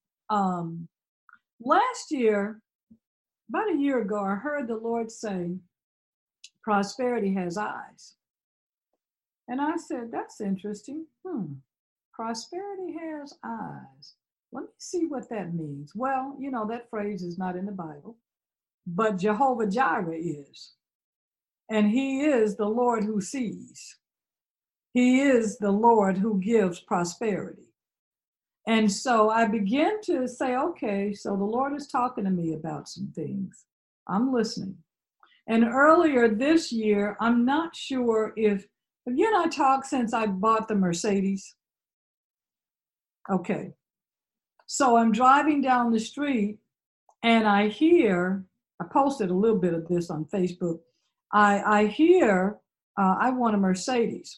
Last year, about a year ago, I heard the Lord say, prosperity has eyes. And I said, that's interesting. Prosperity has eyes. Let me see what that means. Well, you know, that phrase is not in the Bible, but Jehovah Jireh is. And he is the Lord who sees. He is the Lord who gives prosperity. And so I began to say, okay, so the Lord is talking to me about some things. I'm listening. And earlier this year, I'm not sure if you and I talked since I bought the Mercedes. Okay. So I'm driving down the street and I posted a little bit of this on Facebook. I hear, I want a Mercedes.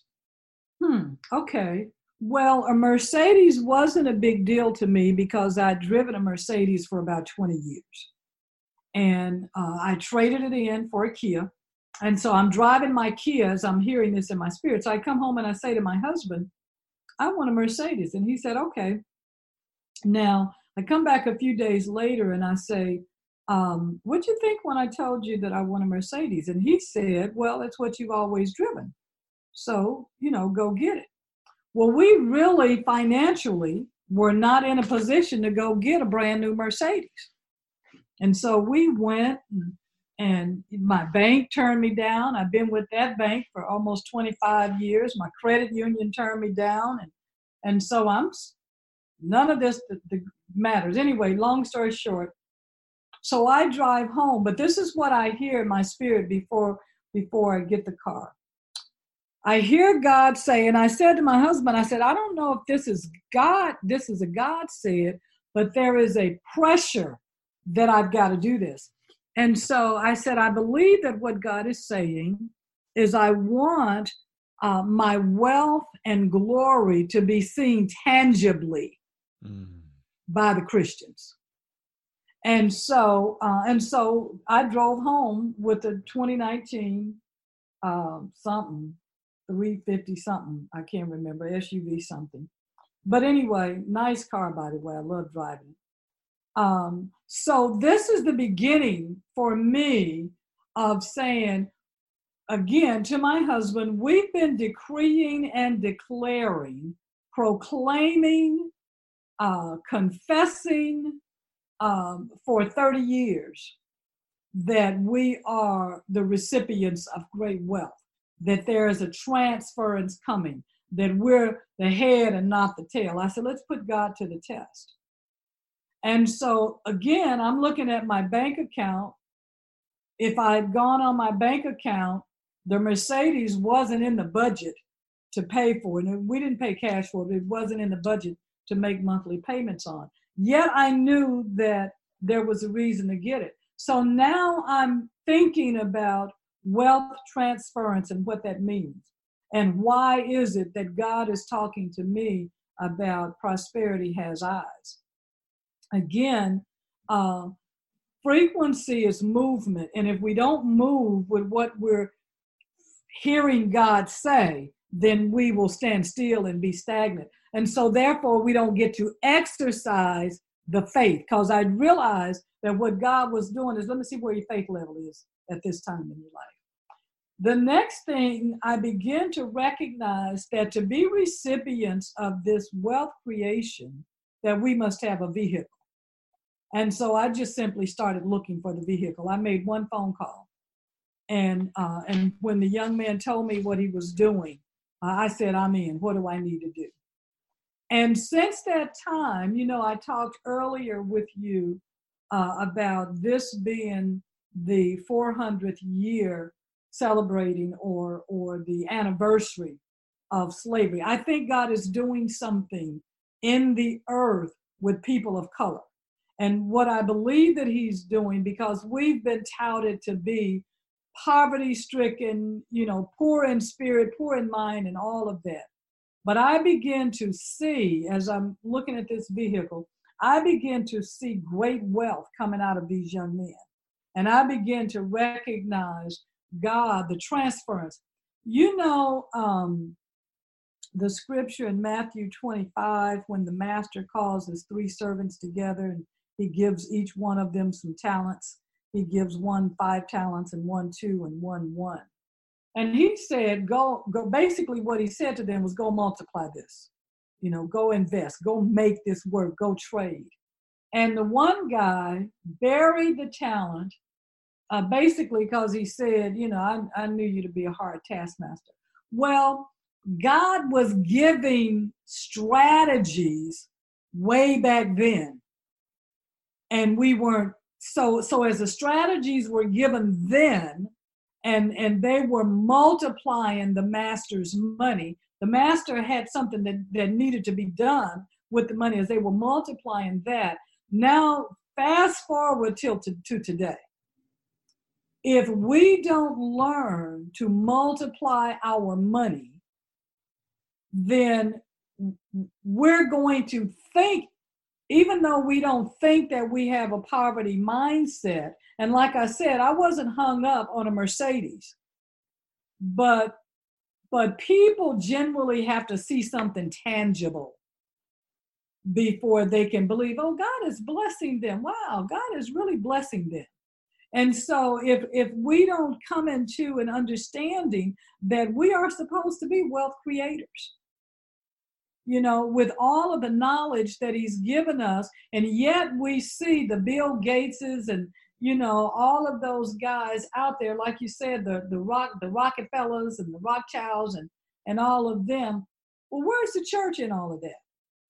Okay. Well, a Mercedes wasn't a big deal to me because I'd driven a Mercedes for about 20 years. And I traded it in for a Kia. And so I'm driving my Kia as I'm hearing this in my spirit. So I come home and I say to my husband, I want a Mercedes. And he said, okay. Now, I come back a few days later and I say, what'd you think when I told you that I want a Mercedes? And he said, well, it's what you've always driven. So, you know, go get it. Well, we really financially were not in a position to go get a brand new Mercedes. And so we went and my bank turned me down. I've been with that bank for almost 25 years. My credit union turned me down. And so none of this matters. Anyway, long story short, so I drive home, but this is what I hear in my spirit before I get the car. I hear God say, and I said to my husband, I said, I don't know if this is God, this is a God said, but there is a pressure that I've got to do this. And so I said, I believe that what God is saying is I want my wealth and glory to be seen tangibly by the Christians. And so I drove home with a 2019 something, 350 something, I can't remember, SUV something. But anyway, nice car, by the way. I love driving. So this is the beginning for me of saying, again, to my husband, we've been decreeing and declaring, proclaiming, confessing for 30 years that we are the recipients of great wealth, that there is a transference coming, that we're the head and not the tail. I said, let's put God to the test. And so, again, I'm looking at my bank account. If I had gone on my bank account, the Mercedes wasn't in the budget to pay for it. And we didn't pay cash for it. It wasn't in the budget to make monthly payments on. Yet I knew that there was a reason to get it. So now I'm thinking about wealth transference and what that means. And why is it that God is talking to me about prosperity has eyes? Again, frequency is movement. And if we don't move with what we're hearing God say, then we will stand still and be stagnant. And so therefore we don't get to exercise the faith, because I realized that what God was doing is, let me see where your faith level is at this time in your life. The next thing, I begin to recognize that to be recipients of this wealth creation, that we must have a vehicle. And so I just simply started looking for the vehicle. I made one phone call. And when the young man told me what he was doing, I said, I'm in. What do I need to do? And since that time, you know, I talked earlier with you about this being the 400th year celebrating or the anniversary of slavery. I think God is doing something in the earth with people of color. And what I believe that he's doing, because we've been touted to be poverty-stricken, you know, poor in spirit, poor in mind, and all of that. But I begin to see, as I'm looking at this vehicle, I began to see great wealth coming out of these young men. And I began to recognize God, the transference. You know, the scripture in Matthew 25, when the master calls his three servants together and he gives each one of them some talents. He gives one 5 talents and one 2 and one 1. And he said, go, basically what he said to them was, go multiply this, go invest, go make this work, go trade. And the one guy buried the talent, basically because he said, I knew you to be a hard taskmaster. Well, God was giving strategies way back then. And we weren't, so as the strategies were given then, and they were multiplying the master's money, the master had something that needed to be done with the money as they were multiplying that. Now, fast forward to today. If we don't learn to multiply our money, then we're going to think, even though we don't think that we have a poverty mindset, and like I said, I wasn't hung up on a Mercedes, but people generally have to see something tangible before they can believe, oh, God is blessing them. Wow, God is really blessing them. And so if we don't come into an understanding that we are supposed to be wealth creators, with all of the knowledge that he's given us, and yet we see the Bill Gateses and, all of those guys out there, like you said, the Rockefellers and the Rothschilds and all of them. Well, where's the church in all of that?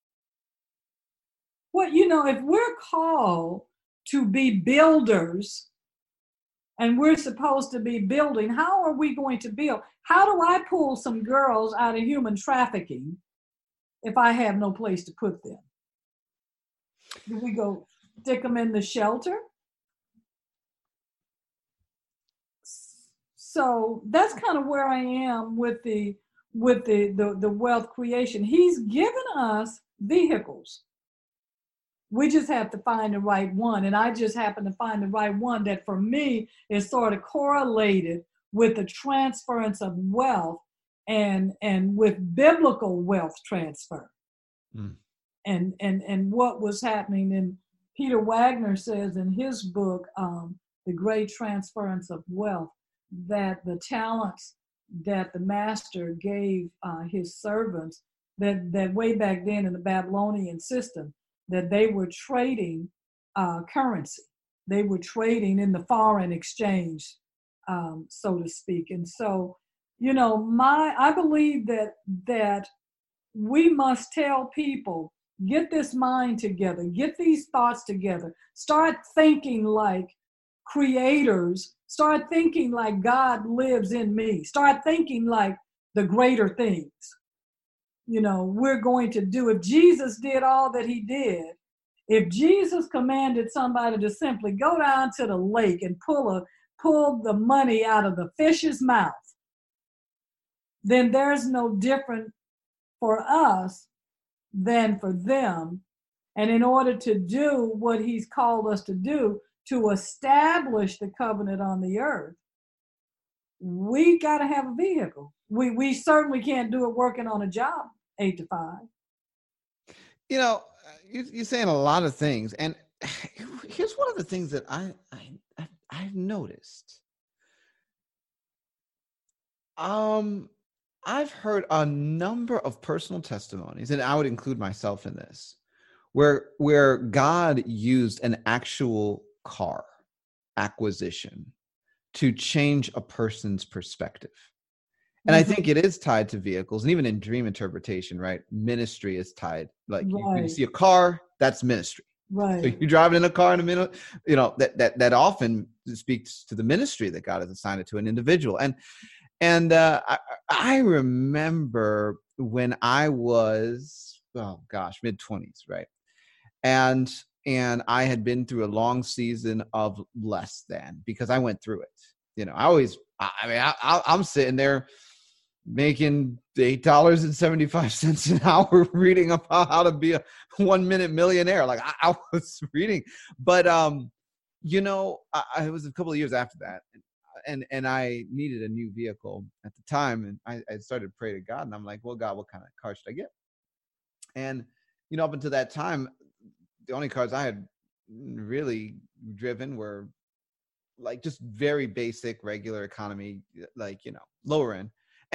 Well, if we're called to be builders and we're supposed to be building, how are we going to build? How do I pull some girls out of human trafficking if I have no place to put them? Do we go stick them in the shelter? So that's kind of where I am with the wealth creation. He's given us vehicles. We just have to find the right one. And I just happen to find the right one that for me is sort of correlated with the transference of wealth and with biblical wealth transfer. And what was happening. And Peter Wagner says in his book, The Great Transference of Wealth, that the talents that the master gave his servants, that way back then in the Babylonian system, that they were trading currency. They were trading in the foreign exchange, so to speak. And so, I believe that we must tell people, get this mind together, get these thoughts together, start thinking like creators, start thinking like God lives in me, start thinking like the greater things. We're going to do. If Jesus did all that he did, if Jesus commanded somebody to simply go down to the lake and pull the money out of the fish's mouth, then there's no different for us than for them. And in order to do what he's called us to do, to establish the covenant on the earth, we got to have a vehicle. We certainly can't do it working on a job 8 to 5. You're saying a lot of things, and here's one of the things that I've noticed. I've heard a number of personal testimonies, and I would include myself in this, where God used an actual car acquisition to change a person's perspective. And I think it is tied to vehicles, and even in dream interpretation, right? Ministry is tied. Like you see a car, that's ministry. Right. So you're driving in a car in a minute, that often speaks to the ministry that God has assigned it to an individual. And I remember when I was, mid-20s, right? And I had been through a long season of less than, because I went through it. I'm sitting there, making $8.75 an hour reading about how to be a 1-minute millionaire. Like I was reading, but I was a couple of years after that, and I needed a new vehicle at the time, and I started to pray to God, and I'm like, well, God, what kind of car should I get? And up until that time, the only cars I had really driven were like just very basic, regular economy, like lower end,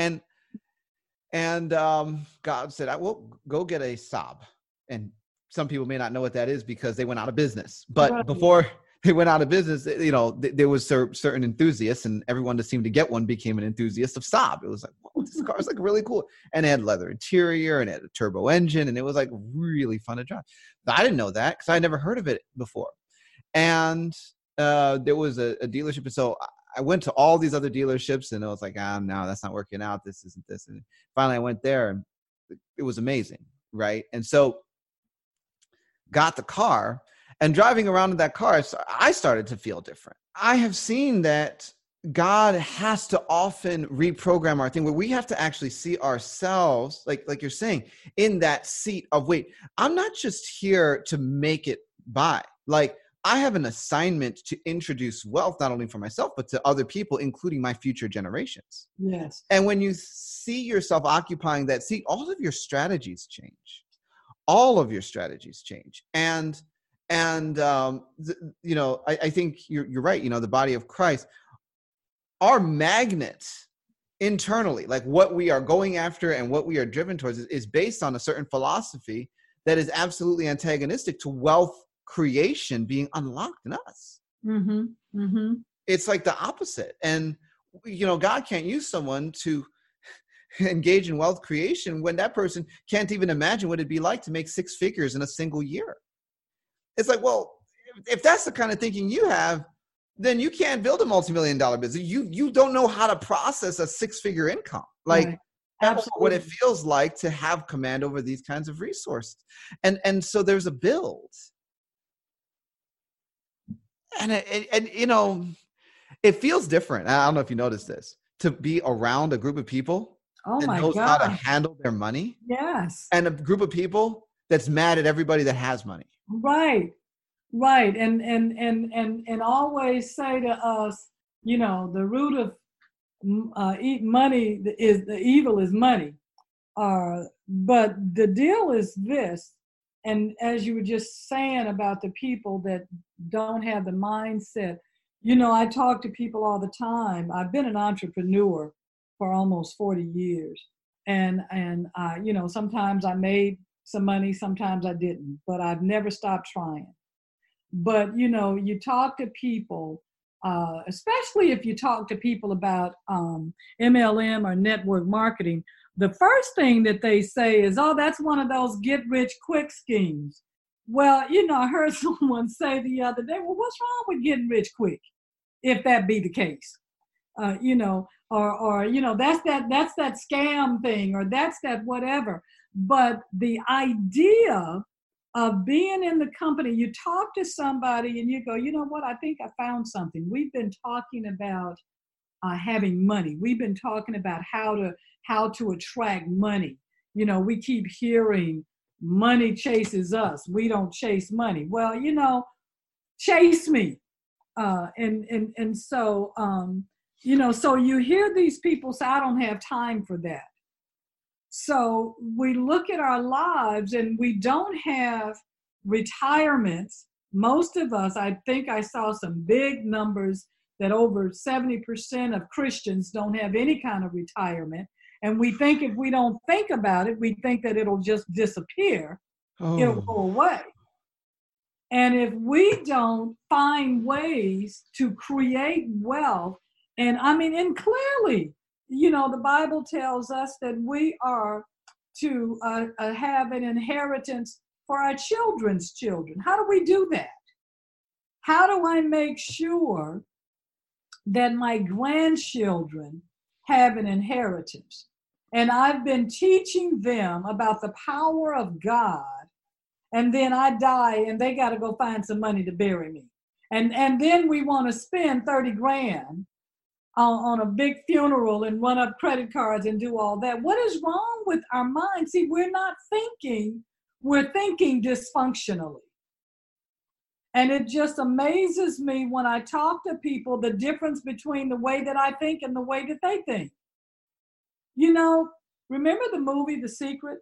and God said, I will go get a Saab. And some people may not know what that is because they went out of business. But before they went out of business, there was certain enthusiasts, and everyone that seemed to get one became an enthusiast of Saab. It was like, whoa, this car is like really cool. And it had leather interior and it had a turbo engine, and it was like really fun to drive. But I didn't know that because I had never heard of it before. And there was a dealership. And so I went to all these other dealerships, and I was like, no, that's not working out. This isn't this. And finally I went there, and it was amazing. Right. And so got the car, and driving around in that car, I started to feel different. I have seen that God has to often reprogram our thing, where we have to actually see ourselves, like you're saying, in that seat of, wait, I'm not just here to make it by. Like, I have an assignment to introduce wealth, not only for myself, but to other people, including my future generations. Yes. And when you see yourself occupying that seat, all of your strategies change. All of your strategies change. And I think you're right. The body of Christ, our magnet internally, like what we are going after and what we are driven towards, is based on a certain philosophy that is absolutely antagonistic to wealth creation being unlocked in us. Mm-hmm. Mm-hmm. It's like the opposite. And God can't use someone to engage in wealth creation when that person can't even imagine what it'd be like to make 6 figures in a single year. It's like, well, if that's the kind of thinking you have, then you can't build a multi-million-dollar business. You don't know how to process a 6-figure income. Like, right. That's what it feels like to have command over these kinds of resources. And so there's a build. And it feels different. I don't know if you noticed this, to be around a group of people that knows how to handle their money. Yes. And a group of people that's mad at everybody that has money. Right. And always say to us, the root of money is the evil is money. But the deal is this, and as you were just saying about the people that don't have the mindset, I talk to people all the time. I've been an entrepreneur for almost 40 years. And sometimes I made some money, sometimes I didn't, but I've never stopped trying. But, you talk to people, especially if you talk to people about MLM or network marketing, the first thing that they say is, oh, that's one of those get rich quick schemes. Well, I heard someone say the other day, well, what's wrong with getting rich quick, if that be the case? Or that's that scam thing, or that's that whatever. But the idea of being in the company, you talk to somebody and you go, you know what, I think I found something. We've been talking about having money. We've been talking about how to attract money. We keep hearing money chases us. We don't chase money. Well, chase me. So you hear these people say, I don't have time for that. So we look at our lives and we don't have retirements. Most of us, I think I saw some big numbers that over 70% of Christians don't have any kind of retirement. And we think if we don't think about it, we think that it'll just disappear. Oh. It'll go away. And if we don't find ways to create wealth, and clearly, the Bible tells us that we are to have an inheritance for our children's children. How do we do that? How do I make sure that my grandchildren have an inheritance? And I've been teaching them about the power of God, and then I die and they got to go find some money to bury me. And then we want to spend 30 grand on a big funeral and run up credit cards and do all that. What is wrong with our mind? See, we're thinking dysfunctionally. And it just amazes me when I talk to people, the difference between the way that I think and the way that they think. You know, remember the movie The Secret?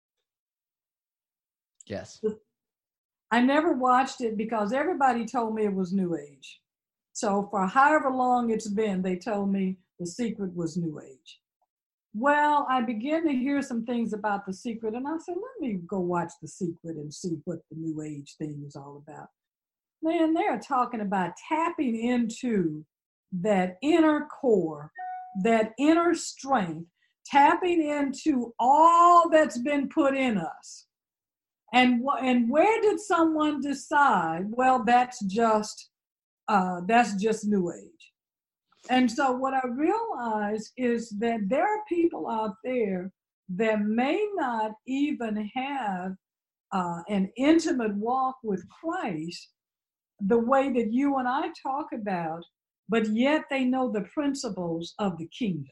Yes. I never watched it because everybody told me it was New Age. So for however long it's been, they told me The Secret was New Age. Well, I began to hear some things about The Secret, and I said, let me go watch The Secret and see what the New Age thing is all about. Man, they're talking about tapping into that inner core, that inner strength, tapping into all that's been put in us. And where did someone decide, well, that's just New Age? And so what I realize is that there are people out there that may not even have an intimate walk with Christ the way that you and I talk about, but yet they know the principles of the kingdom.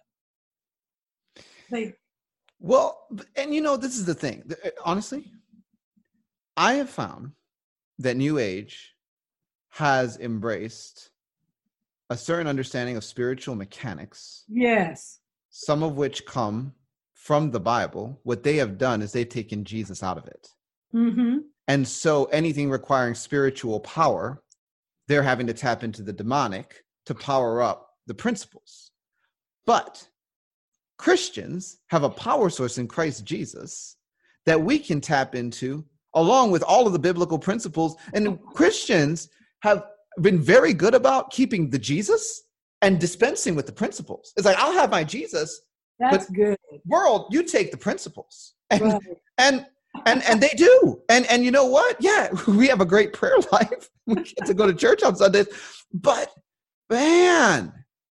Well, and this is the thing. Honestly, I have found that New Age has embraced a certain understanding of spiritual mechanics. Yes. Some of which come from the Bible. What they have done is they've taken Jesus out of it. Mm-hmm. And so anything requiring spiritual power, they're having to tap into the demonic to power up the principles. But Christians have a power source in Christ Jesus that we can tap into along with all of the biblical principles. And Christians have been very good about keeping the Jesus and dispensing with the principles. It's like, I'll have my Jesus. That's good. World, you take the principles. And, right. and they do. And you know what? Yeah, we have a great prayer life. We get to go to church on Sundays. But man.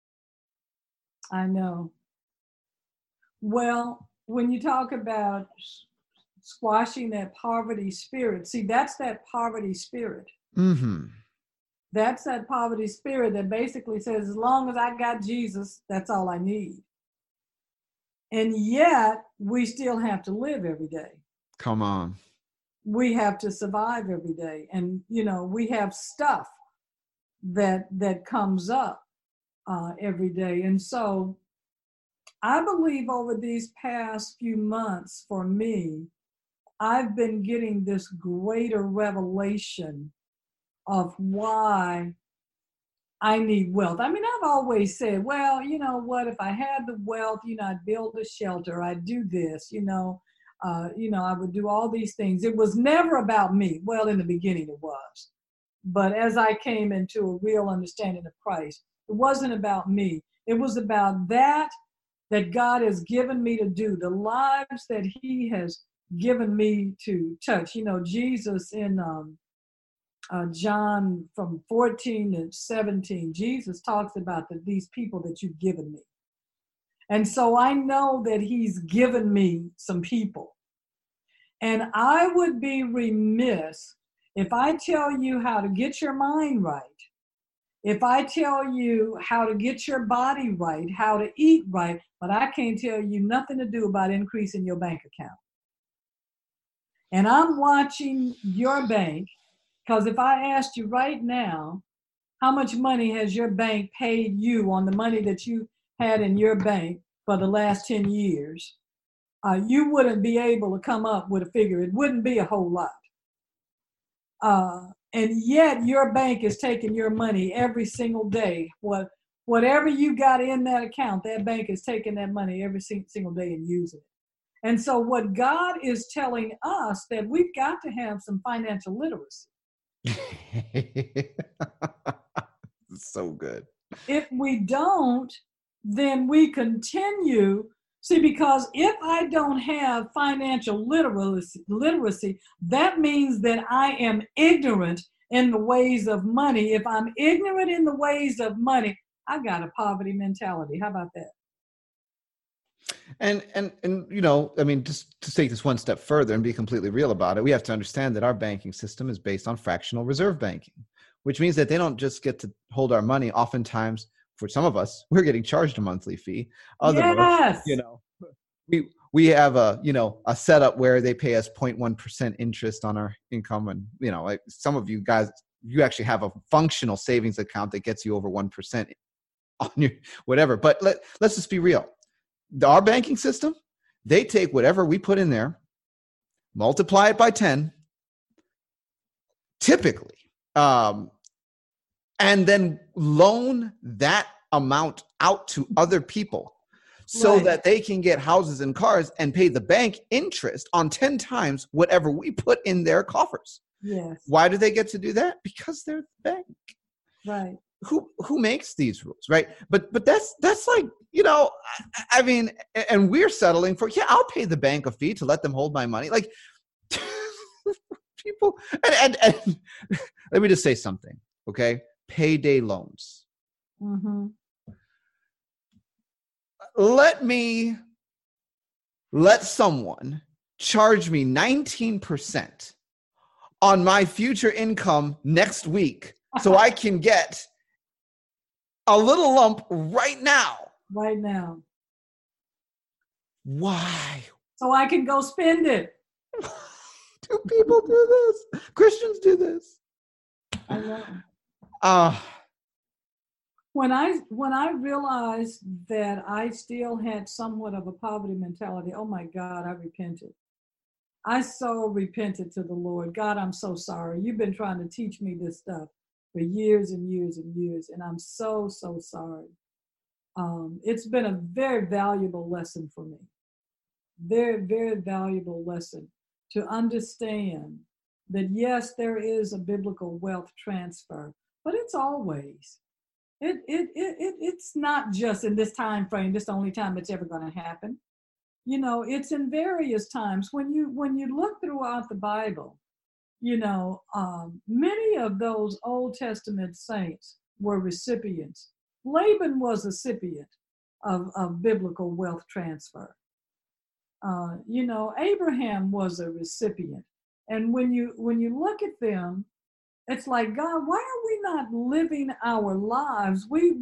I know. Well, when you talk about squashing that poverty spirit, see, that's that poverty spirit. Mm-hmm. That's that poverty spirit that basically says, as long as I got Jesus, that's all I need. And yet, we still have to live every day. Come on. We have to survive every day. And, we have stuff that comes up every day. And so I believe over these past few months, for me, I've been getting this greater revelation of why I need wealth. I mean, I've always said, well, you know what, if I had the wealth, I'd build a shelter, I'd do this, I would do all these things. It was never about me. Well, in the beginning it was. But as I came into a real understanding of Christ, it wasn't about me. It was about that God has given me to do, the lives that he has given me to touch. Jesus in John from 14 to 17, Jesus talks about these people that you've given me. And so I know that he's given me some people. And I would be remiss if I tell you how to get your mind right, if I tell you how to get your body right, how to eat right, but I can't tell you nothing to do about increasing your bank account. And I'm watching your bank, because if I asked you right now, how much money has your bank paid you on the money that you had in your bank for the last 10 years, you wouldn't be able to come up with a figure. It wouldn't be a whole lot. And yet your bank is taking your money every single day. Whatever you got in that account, that bank is taking that money every single day and using it. And so what God is telling us, that we've got to have some financial literacy. So good. If we don't, then we continue. See, because if I don't have financial literacy, that means that I am ignorant in the ways of money. If I'm ignorant in the ways of money, I got a poverty mentality. How about that? And just to take this one step further and be completely real about it, we have to understand that our banking system is based on fractional reserve banking, which means that they don't just get to hold our money. Oftentimes for some of us, we're getting charged a monthly fee. Other of us, Yes. we have a setup where they pay us 0.1% interest on our income. And, like some of you guys, you actually have a functional savings account that gets you over 1% on your whatever. But let's just be real. Our banking system, they take whatever we put in there, multiply it by 10, typically, and then loan that amount out to other people so that they can get houses and cars and pay the bank interest on 10 times whatever we put in their coffers. Yes. Why do they get to do that? Because they're the bank. Right. Who makes these rules, right? But that's like, I mean, and we're settling for, I'll pay the bank a fee to let them hold my money. Like people, and let me just say something, okay? Payday loans. Mm-hmm. Let someone charge me 19% on my future income next week so I can get a little lump right now. Right now. Why? So I can go spend it. Do people do this? Christians do this. I know. When I realized that I still had somewhat of a poverty mentality, oh my God, I repented. I so repented to the Lord. God, I'm so sorry. You've been trying to teach me this stuff for years and years and years, and I'm so, so sorry. It's been a very valuable lesson for me. Very, very valuable lesson to understand that, yes, there is a biblical wealth transfer, but it's always. It's not just in this time frame, this is the only time it's ever going to happen. It's in various times. When you look throughout the Bible, many of those Old Testament saints were recipients. Laban was a recipient of biblical wealth transfer. Abraham was a recipient. And when you look at them, it's like, God, why are we not living our lives? We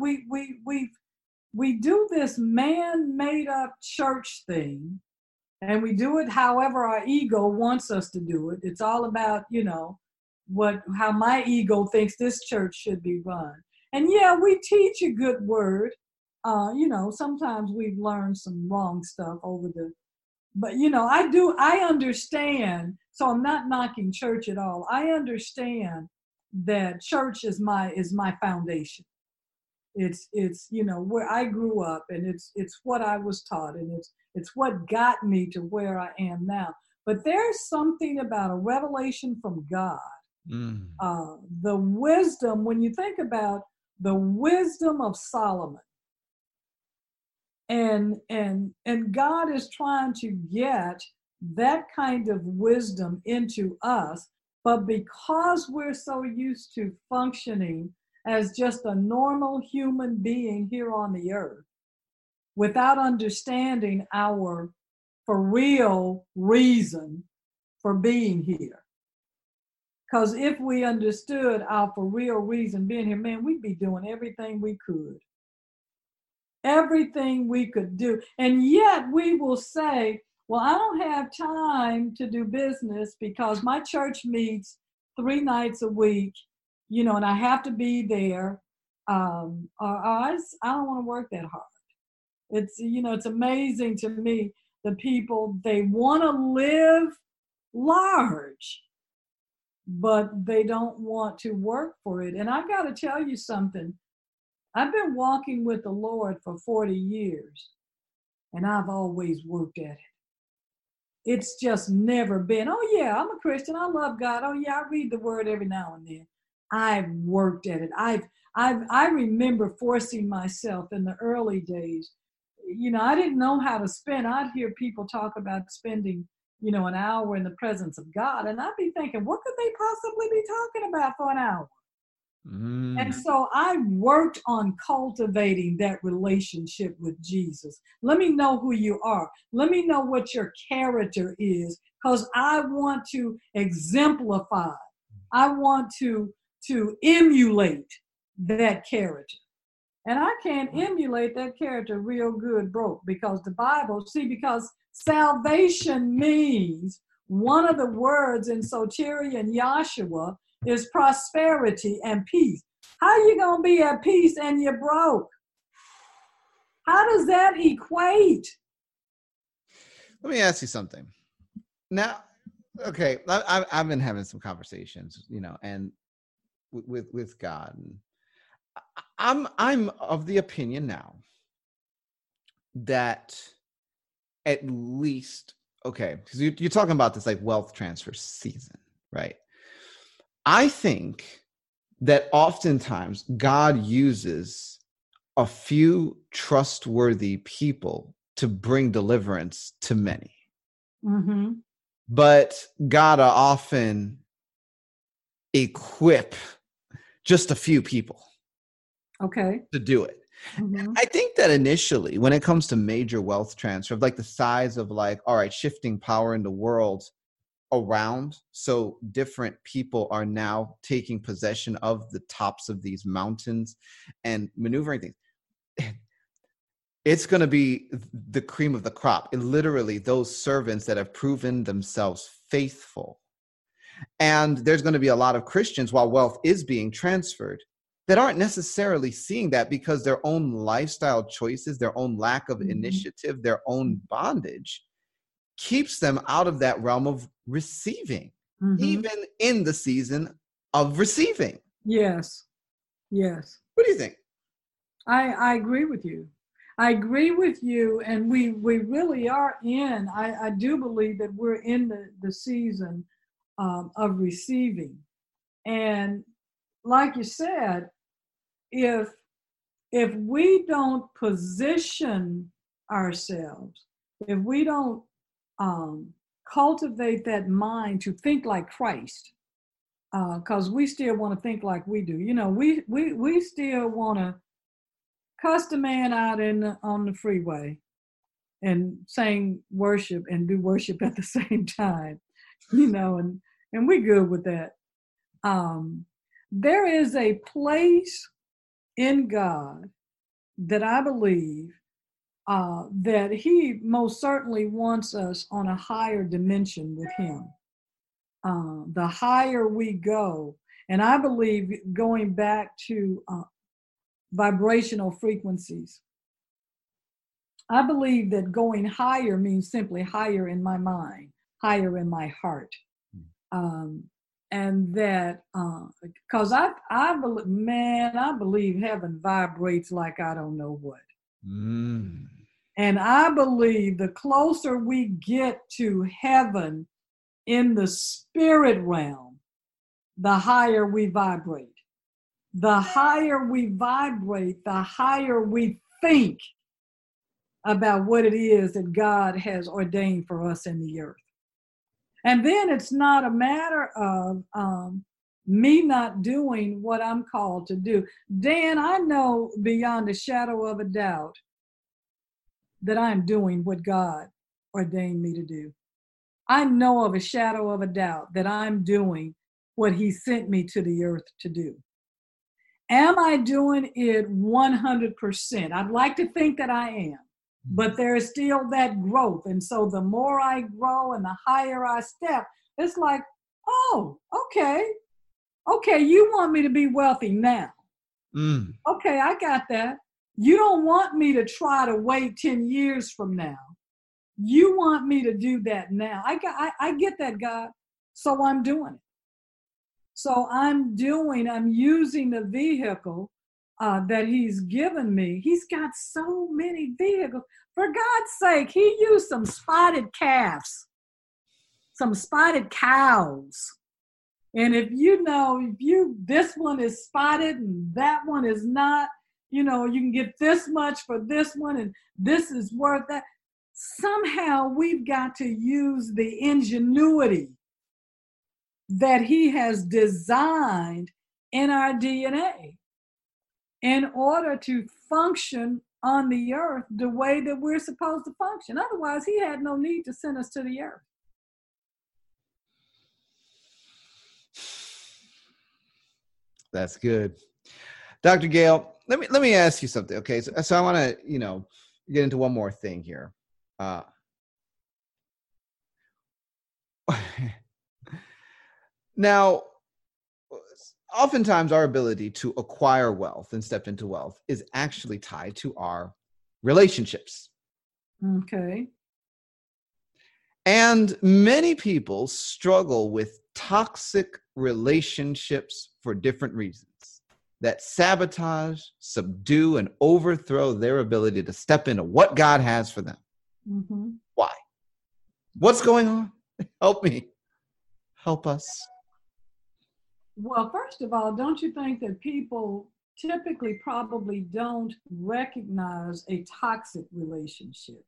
do this man-made up church thing, and we do it however our ego wants us to do it. It's all about, how my ego thinks this church should be run. And yeah, we teach a good word. Sometimes we've learned some wrong stuff but I understand. So I'm not knocking church at all. I understand that church is my foundation. It's where I grew up, and it's what I was taught, and it's what got me to where I am now. But there's something about a revelation from God. The wisdom, when you think about the wisdom of Solomon, and God is trying to get that kind of wisdom into us, but because we're so used to functioning as just a normal human being here on the earth, without understanding our for real reason for being here. Because if we understood our for real reason being here, man, we'd be doing everything we could. Everything we could do. And yet we will say, well, I don't have time to do business because my church meets 3 nights a week, and I have to be there. Or I don't want to work that hard. It's amazing to me, the people, they want to live large, but they don't want to work for it. And I've got to tell you something. I've been walking with the Lord for 40 years, and I've always worked at it. It's just never been, oh yeah, I'm a Christian, I love God. Oh yeah, I read the word every now and then. I've worked at it. I remember forcing myself in the early days. I didn't know how to spend. I'd hear people talk about spending, an hour in the presence of God. And I'd be thinking, what could they possibly be talking about for an hour? And so I worked on cultivating that relationship with Jesus. Let me know who you are. Let me know what your character is, because I want to exemplify. I want to emulate that character. And I can't emulate that character real good broke, because the Bible, because salvation means, one of the words in Soterian Yahshua is prosperity and peace. How you going to be at peace and you're broke? How does that equate? Let me ask you something. Now, okay, I've been having some conversations, and with God, and I'm of the opinion now that at least, okay, because you're talking about this like wealth transfer season, right? I think that oftentimes God uses a few trustworthy people to bring deliverance to many. Mm-hmm. But gotta often equip just a few people to do it. Mm-hmm. I think that initially, when it comes to major wealth transfer, like the size of like, all right, shifting power in the world around, so different people are now taking possession of the tops of these mountains and maneuvering things. It's going to be the cream of the crop. Literally, those servants that have proven themselves faithful. And there's going to be a lot of Christians, while wealth is being transferred, that aren't necessarily seeing that because their own lifestyle choices, their own lack of initiative, their own bondage keeps them out of that realm of receiving, even in the season of receiving. Yes. Yes. What do you think? I agree with you. I agree with you. And we really are I do believe that we're in the season of receiving. And like you said, if we don't position ourselves, if we don't cultivate that mind to think like Christ, because we still want to think like we do. We still want to cuss the man out on the freeway and sing worship and do worship at the same time, and we good with that. There is a place in God that I believe that he most certainly wants us on a higher dimension with him. The higher we go, and I believe going back to vibrational frequencies, I believe that going higher means simply higher in my mind, higher in my heart. And that, because I believe, man, I believe heaven vibrates like I don't know what. And I believe the closer we get to heaven in the spirit realm, the higher we vibrate. The higher we vibrate, the higher we think about what it is that God has ordained for us in the earth. And then it's not a matter of me not doing what I'm called to do. Dan, I know beyond a shadow of a doubt that I'm doing what God ordained me to do. I know of a shadow of a doubt that I'm doing what he sent me to the earth to do. Am I doing it 100%? I'd like to think that I am, but there is still that growth. And so the more I grow and the higher I step, it's like, oh, okay, you want me to be wealthy now. Okay, I got that. You don't want me to try to wait 10 years from now. You want me to do that now. I get that, God. So I'm doing it. So I'm using the vehicle that he's given me. He's got so many vehicles. For God's sake, he used some spotted calves, some spotted cows. And if this one is spotted and that one is not, you can get this much for this one and this is worth that. Somehow we've got to use the ingenuity that he has designed in our DNA in order to function on the earth the way that we're supposed to function. Otherwise, he had no need to send us to the earth. That's good. Dr. Gail, let me ask you something. Okay. So I want to, get into one more thing here. Now, oftentimes our ability to acquire wealth and step into wealth is actually tied to our relationships. Okay. And many people struggle with toxic relationships for different reasons that sabotage, subdue, and overthrow their ability to step into what God has for them. Mm-hmm. Why? What's going on? Help me. Help us. Well, first of all, don't you think that people typically probably don't recognize a toxic relationship?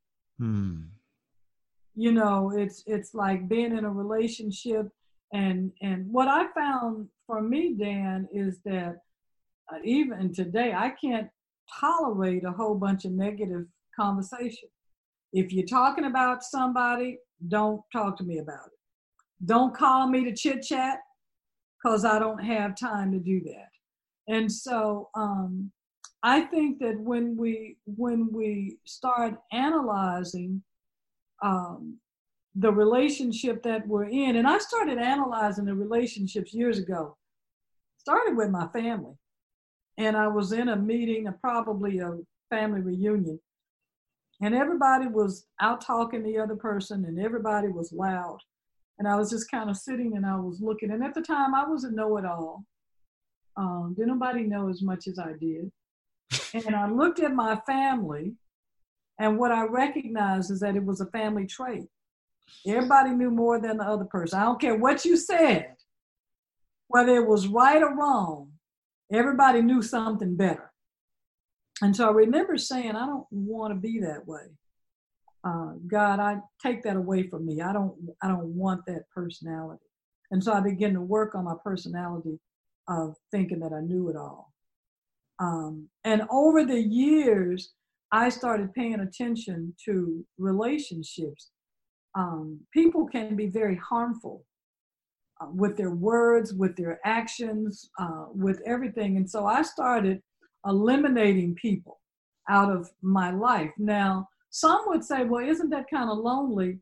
It's like being in a relationship, and what I found for me, Dan, is that even today I can't tolerate a whole bunch of negative conversation. If you're talking about somebody, don't talk to me about it. Don't call me to chit chat, because I don't have time to do that. And so I think that when we start analyzing the relationship that we're in, and I started analyzing the relationships years ago, started with my family. And I was in a meeting, probably a family reunion, and everybody was out talking the other person, and everybody was loud. And I was just kind of sitting and I was looking. And at the time, I was a know-it-all. Didn't nobody know as much as I did. And I looked at my family, and what I recognized is that it was a family trait. Everybody knew more than the other person. I don't care what you said, whether it was right or wrong, everybody knew something better. And so I remember saying, I don't want to be that way. God, I take that away from me. I don't want that personality. And so I began to work on my personality of thinking that I knew it all. And over the years, I started paying attention to relationships. People can be very harmful with their words, with their actions, with everything. And so I started eliminating people out of my life. Now, some would say, well, isn't that kind of lonely?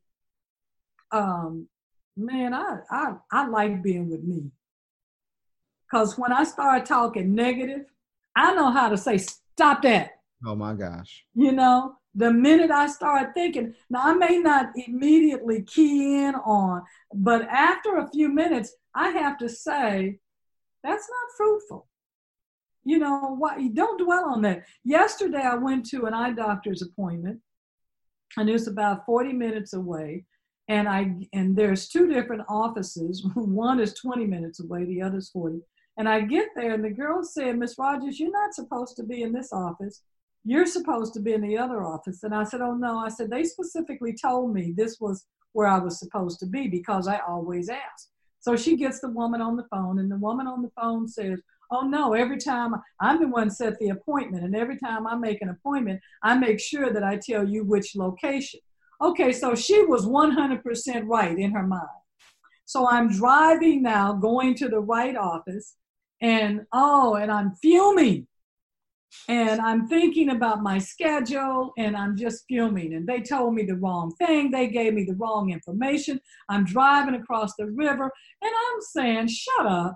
Man, I like being with me. Because when I start talking negative, I know how to say, stop that. Oh my gosh. The minute I start thinking, now I may not immediately key in on, but after a few minutes, I have to say, that's not fruitful. What? You don't dwell on that. Yesterday, I went to an eye doctor's appointment, and it's about 40 minutes away. And there's two different offices. One is 20 minutes away, the other's 40. And I get there, and the girl said, Miss Rogers, you're not supposed to be in this office. You're supposed to be in the other office. And I said, oh, no. I said, they specifically told me this was where I was supposed to be because I always ask. So she gets the woman on the phone, and the woman on the phone says, oh, no, every time I'm the one set the appointment, and every time I make an appointment, I make sure that I tell you which location. Okay, so she was 100% right in her mind. So I'm driving now, going to the right office, and I'm fuming. And I'm thinking about my schedule, and I'm just fuming. And they told me the wrong thing. They gave me the wrong information. I'm driving across the river, and I'm saying, shut up.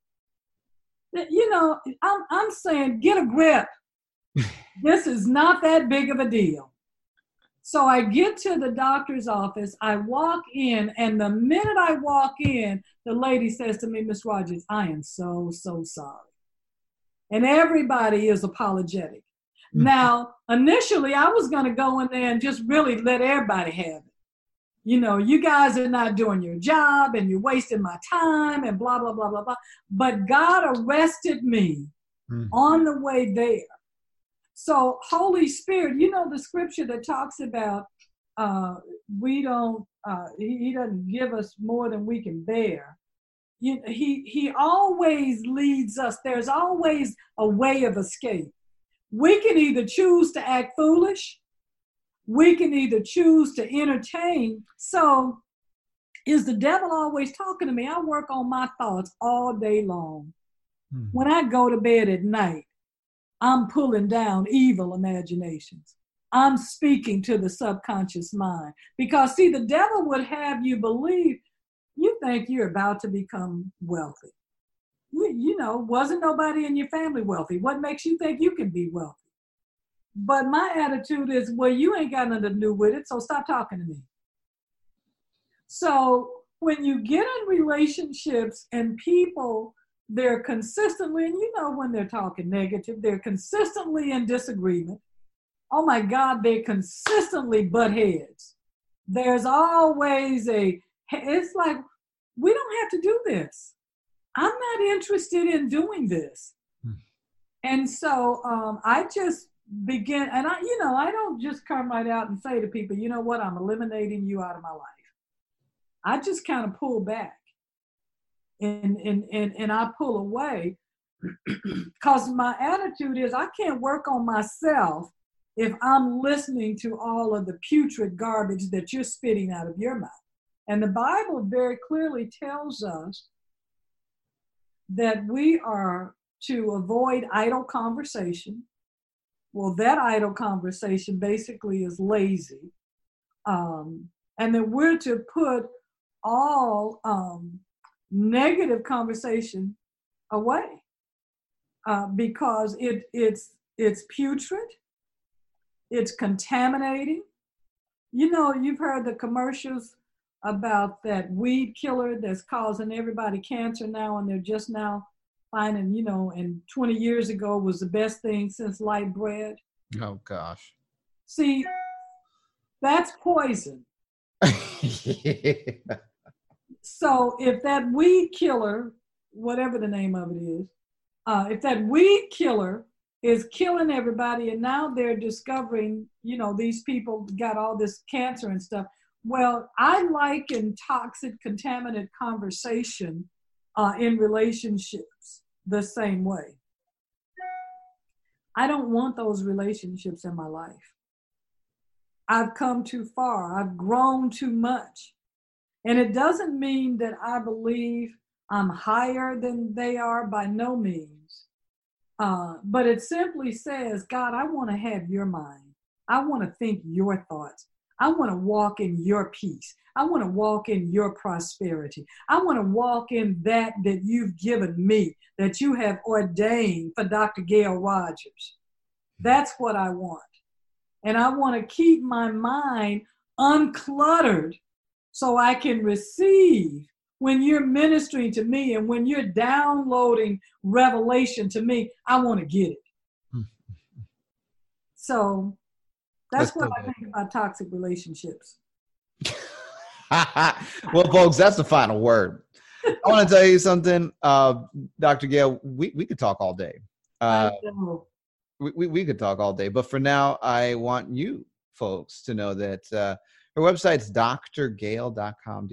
I'm saying, get a grip. This is not that big of a deal. So I get to the doctor's office, I walk in, and the minute I walk in, the lady says to me, Miss Rogers, I am so, so sorry. And everybody is apologetic. Now, initially, I was going to go in there and just really let everybody have it. You guys are not doing your job, and you're wasting my time, and blah, blah, blah, blah, blah. But God arrested me on the way there. So Holy Spirit, the scripture that talks about he doesn't give us more than we can bear. He always leads us. There's always a way of escape. We can either choose to act foolish. We can either choose to entertain. So is the devil always talking to me? I work on my thoughts all day long. When I go to bed at night, I'm pulling down evil imaginations. I'm speaking to the subconscious mind. Because, see, the devil would have you believe you think you're about to become wealthy. You know, wasn't nobody in your family wealthy? What makes you think you can be wealthy? But my attitude is, well, you ain't got nothing to do with it, so stop talking to me. So when you get in relationships and people, they're consistently, and you know when they're talking negative, they're consistently in disagreement. Oh my God, they consistently butt heads. There's always it's like, we don't have to do this. I'm not interested in doing this. And so I just begin, and I don't just come right out and say to people, you know what, I'm eliminating you out of my life. I just kind of pull back and I pull away because my attitude is I can't work on myself if I'm listening to all of the putrid garbage that you're spitting out of your mouth. And the Bible very clearly tells us that we are to avoid idle conversation. Well, that idle conversation basically is lazy. And that we're to put all negative conversation away because it's putrid, it's contaminating. You know, you've heard the commercials about that weed killer that's causing everybody cancer now, and they're just now finding, you know, and 20 years ago was the best thing since light bread. Oh, gosh. See, that's poison. Yeah. So if that weed killer, whatever the name of it is, if that weed killer is killing everybody and now they're discovering, you know, these people got all this cancer and stuff. Well, I liken toxic, contaminant conversation in relationships the same way. I don't want those relationships in my life. I've come too far. I've grown too much. And it doesn't mean that I believe I'm higher than they are, by no means. But it simply says, God, I want to have your mind. I want to think your thoughts. I want to walk in your peace. I want to walk in your prosperity. I want to walk in that you've given me, that you have ordained for Dr. Gail Rogers. That's what I want. And I want to keep my mind uncluttered so I can receive when you're ministering to me and when you're downloading revelation to me. I want to get it. So that's what I think about toxic relationships. Well, folks, that's the final word. I want to tell you something, Dr. Gail. We could talk all day. We could talk all day, but for now, I want you folks to know that her website's drgayle.com,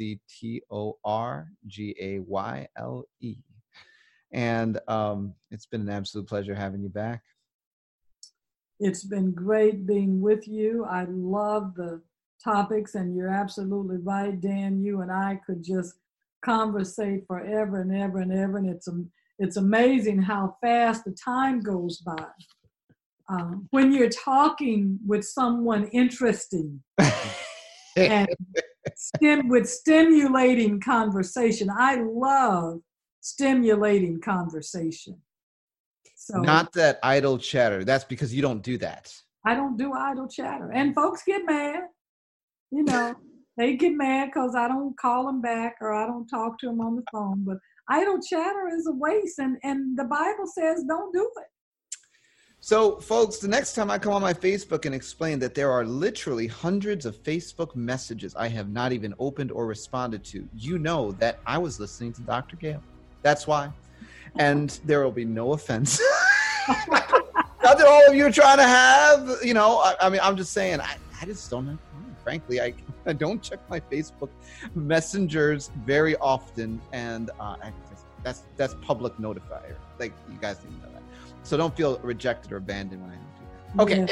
DOCTORGAYLE. And it's been an absolute pleasure having you back. It's been great being with you. I love the topics, and you're absolutely right, Dan. You and I could just conversate forever and ever and ever, and it's amazing how fast the time goes by. When you're talking with someone interesting and with stimulating conversation. I love stimulating conversation. So not that idle chatter. That's because you don't do that. I don't do idle chatter. And folks get mad. You know, they get mad because I don't call them back or I don't talk to them on the phone. But idle chatter is a waste. And the Bible says don't do it. So, folks, the next time I come on my Facebook and explain that there are literally hundreds of Facebook messages I have not even opened or responded to, you know that I was listening to Dr. Gayle. That's why. And there will be no offense. Not that all of you are trying to have, you know, I mean, I'm just saying, I just don't have time. Frankly, I don't check my Facebook messengers very often. And that's public notifier. Like, you guys need to know that. So don't feel rejected or abandoned when I don't do that. Okay,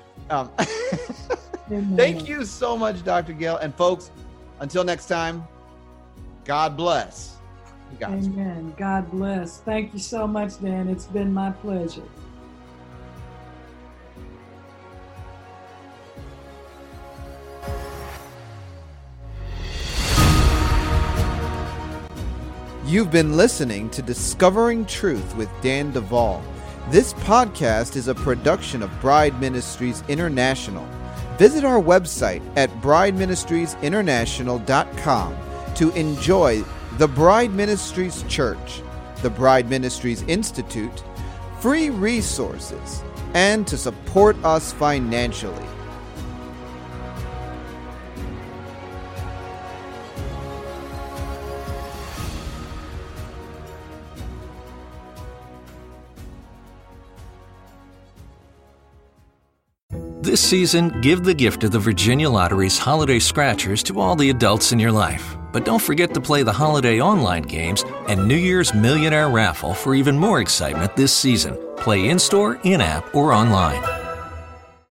Anyway. Thank you so much, Dr. Gayle. And folks, until next time, God bless. Amen. God bless. Thank you so much, Dan. It's been my pleasure. You've been listening to Discovering Truth with Dan Duvall. This podcast is a production of Bride Ministries International. Visit our website at brideministriesinternational.com to enjoy the Bride Ministries Church, the Bride Ministries Institute, free resources, and to support us financially. This season, give the gift of the Virginia Lottery's Holiday Scratchers to all the adults in your life. But don't forget to play the holiday online games and New Year's Millionaire Raffle for even more excitement this season. Play in-store, in-app, or online.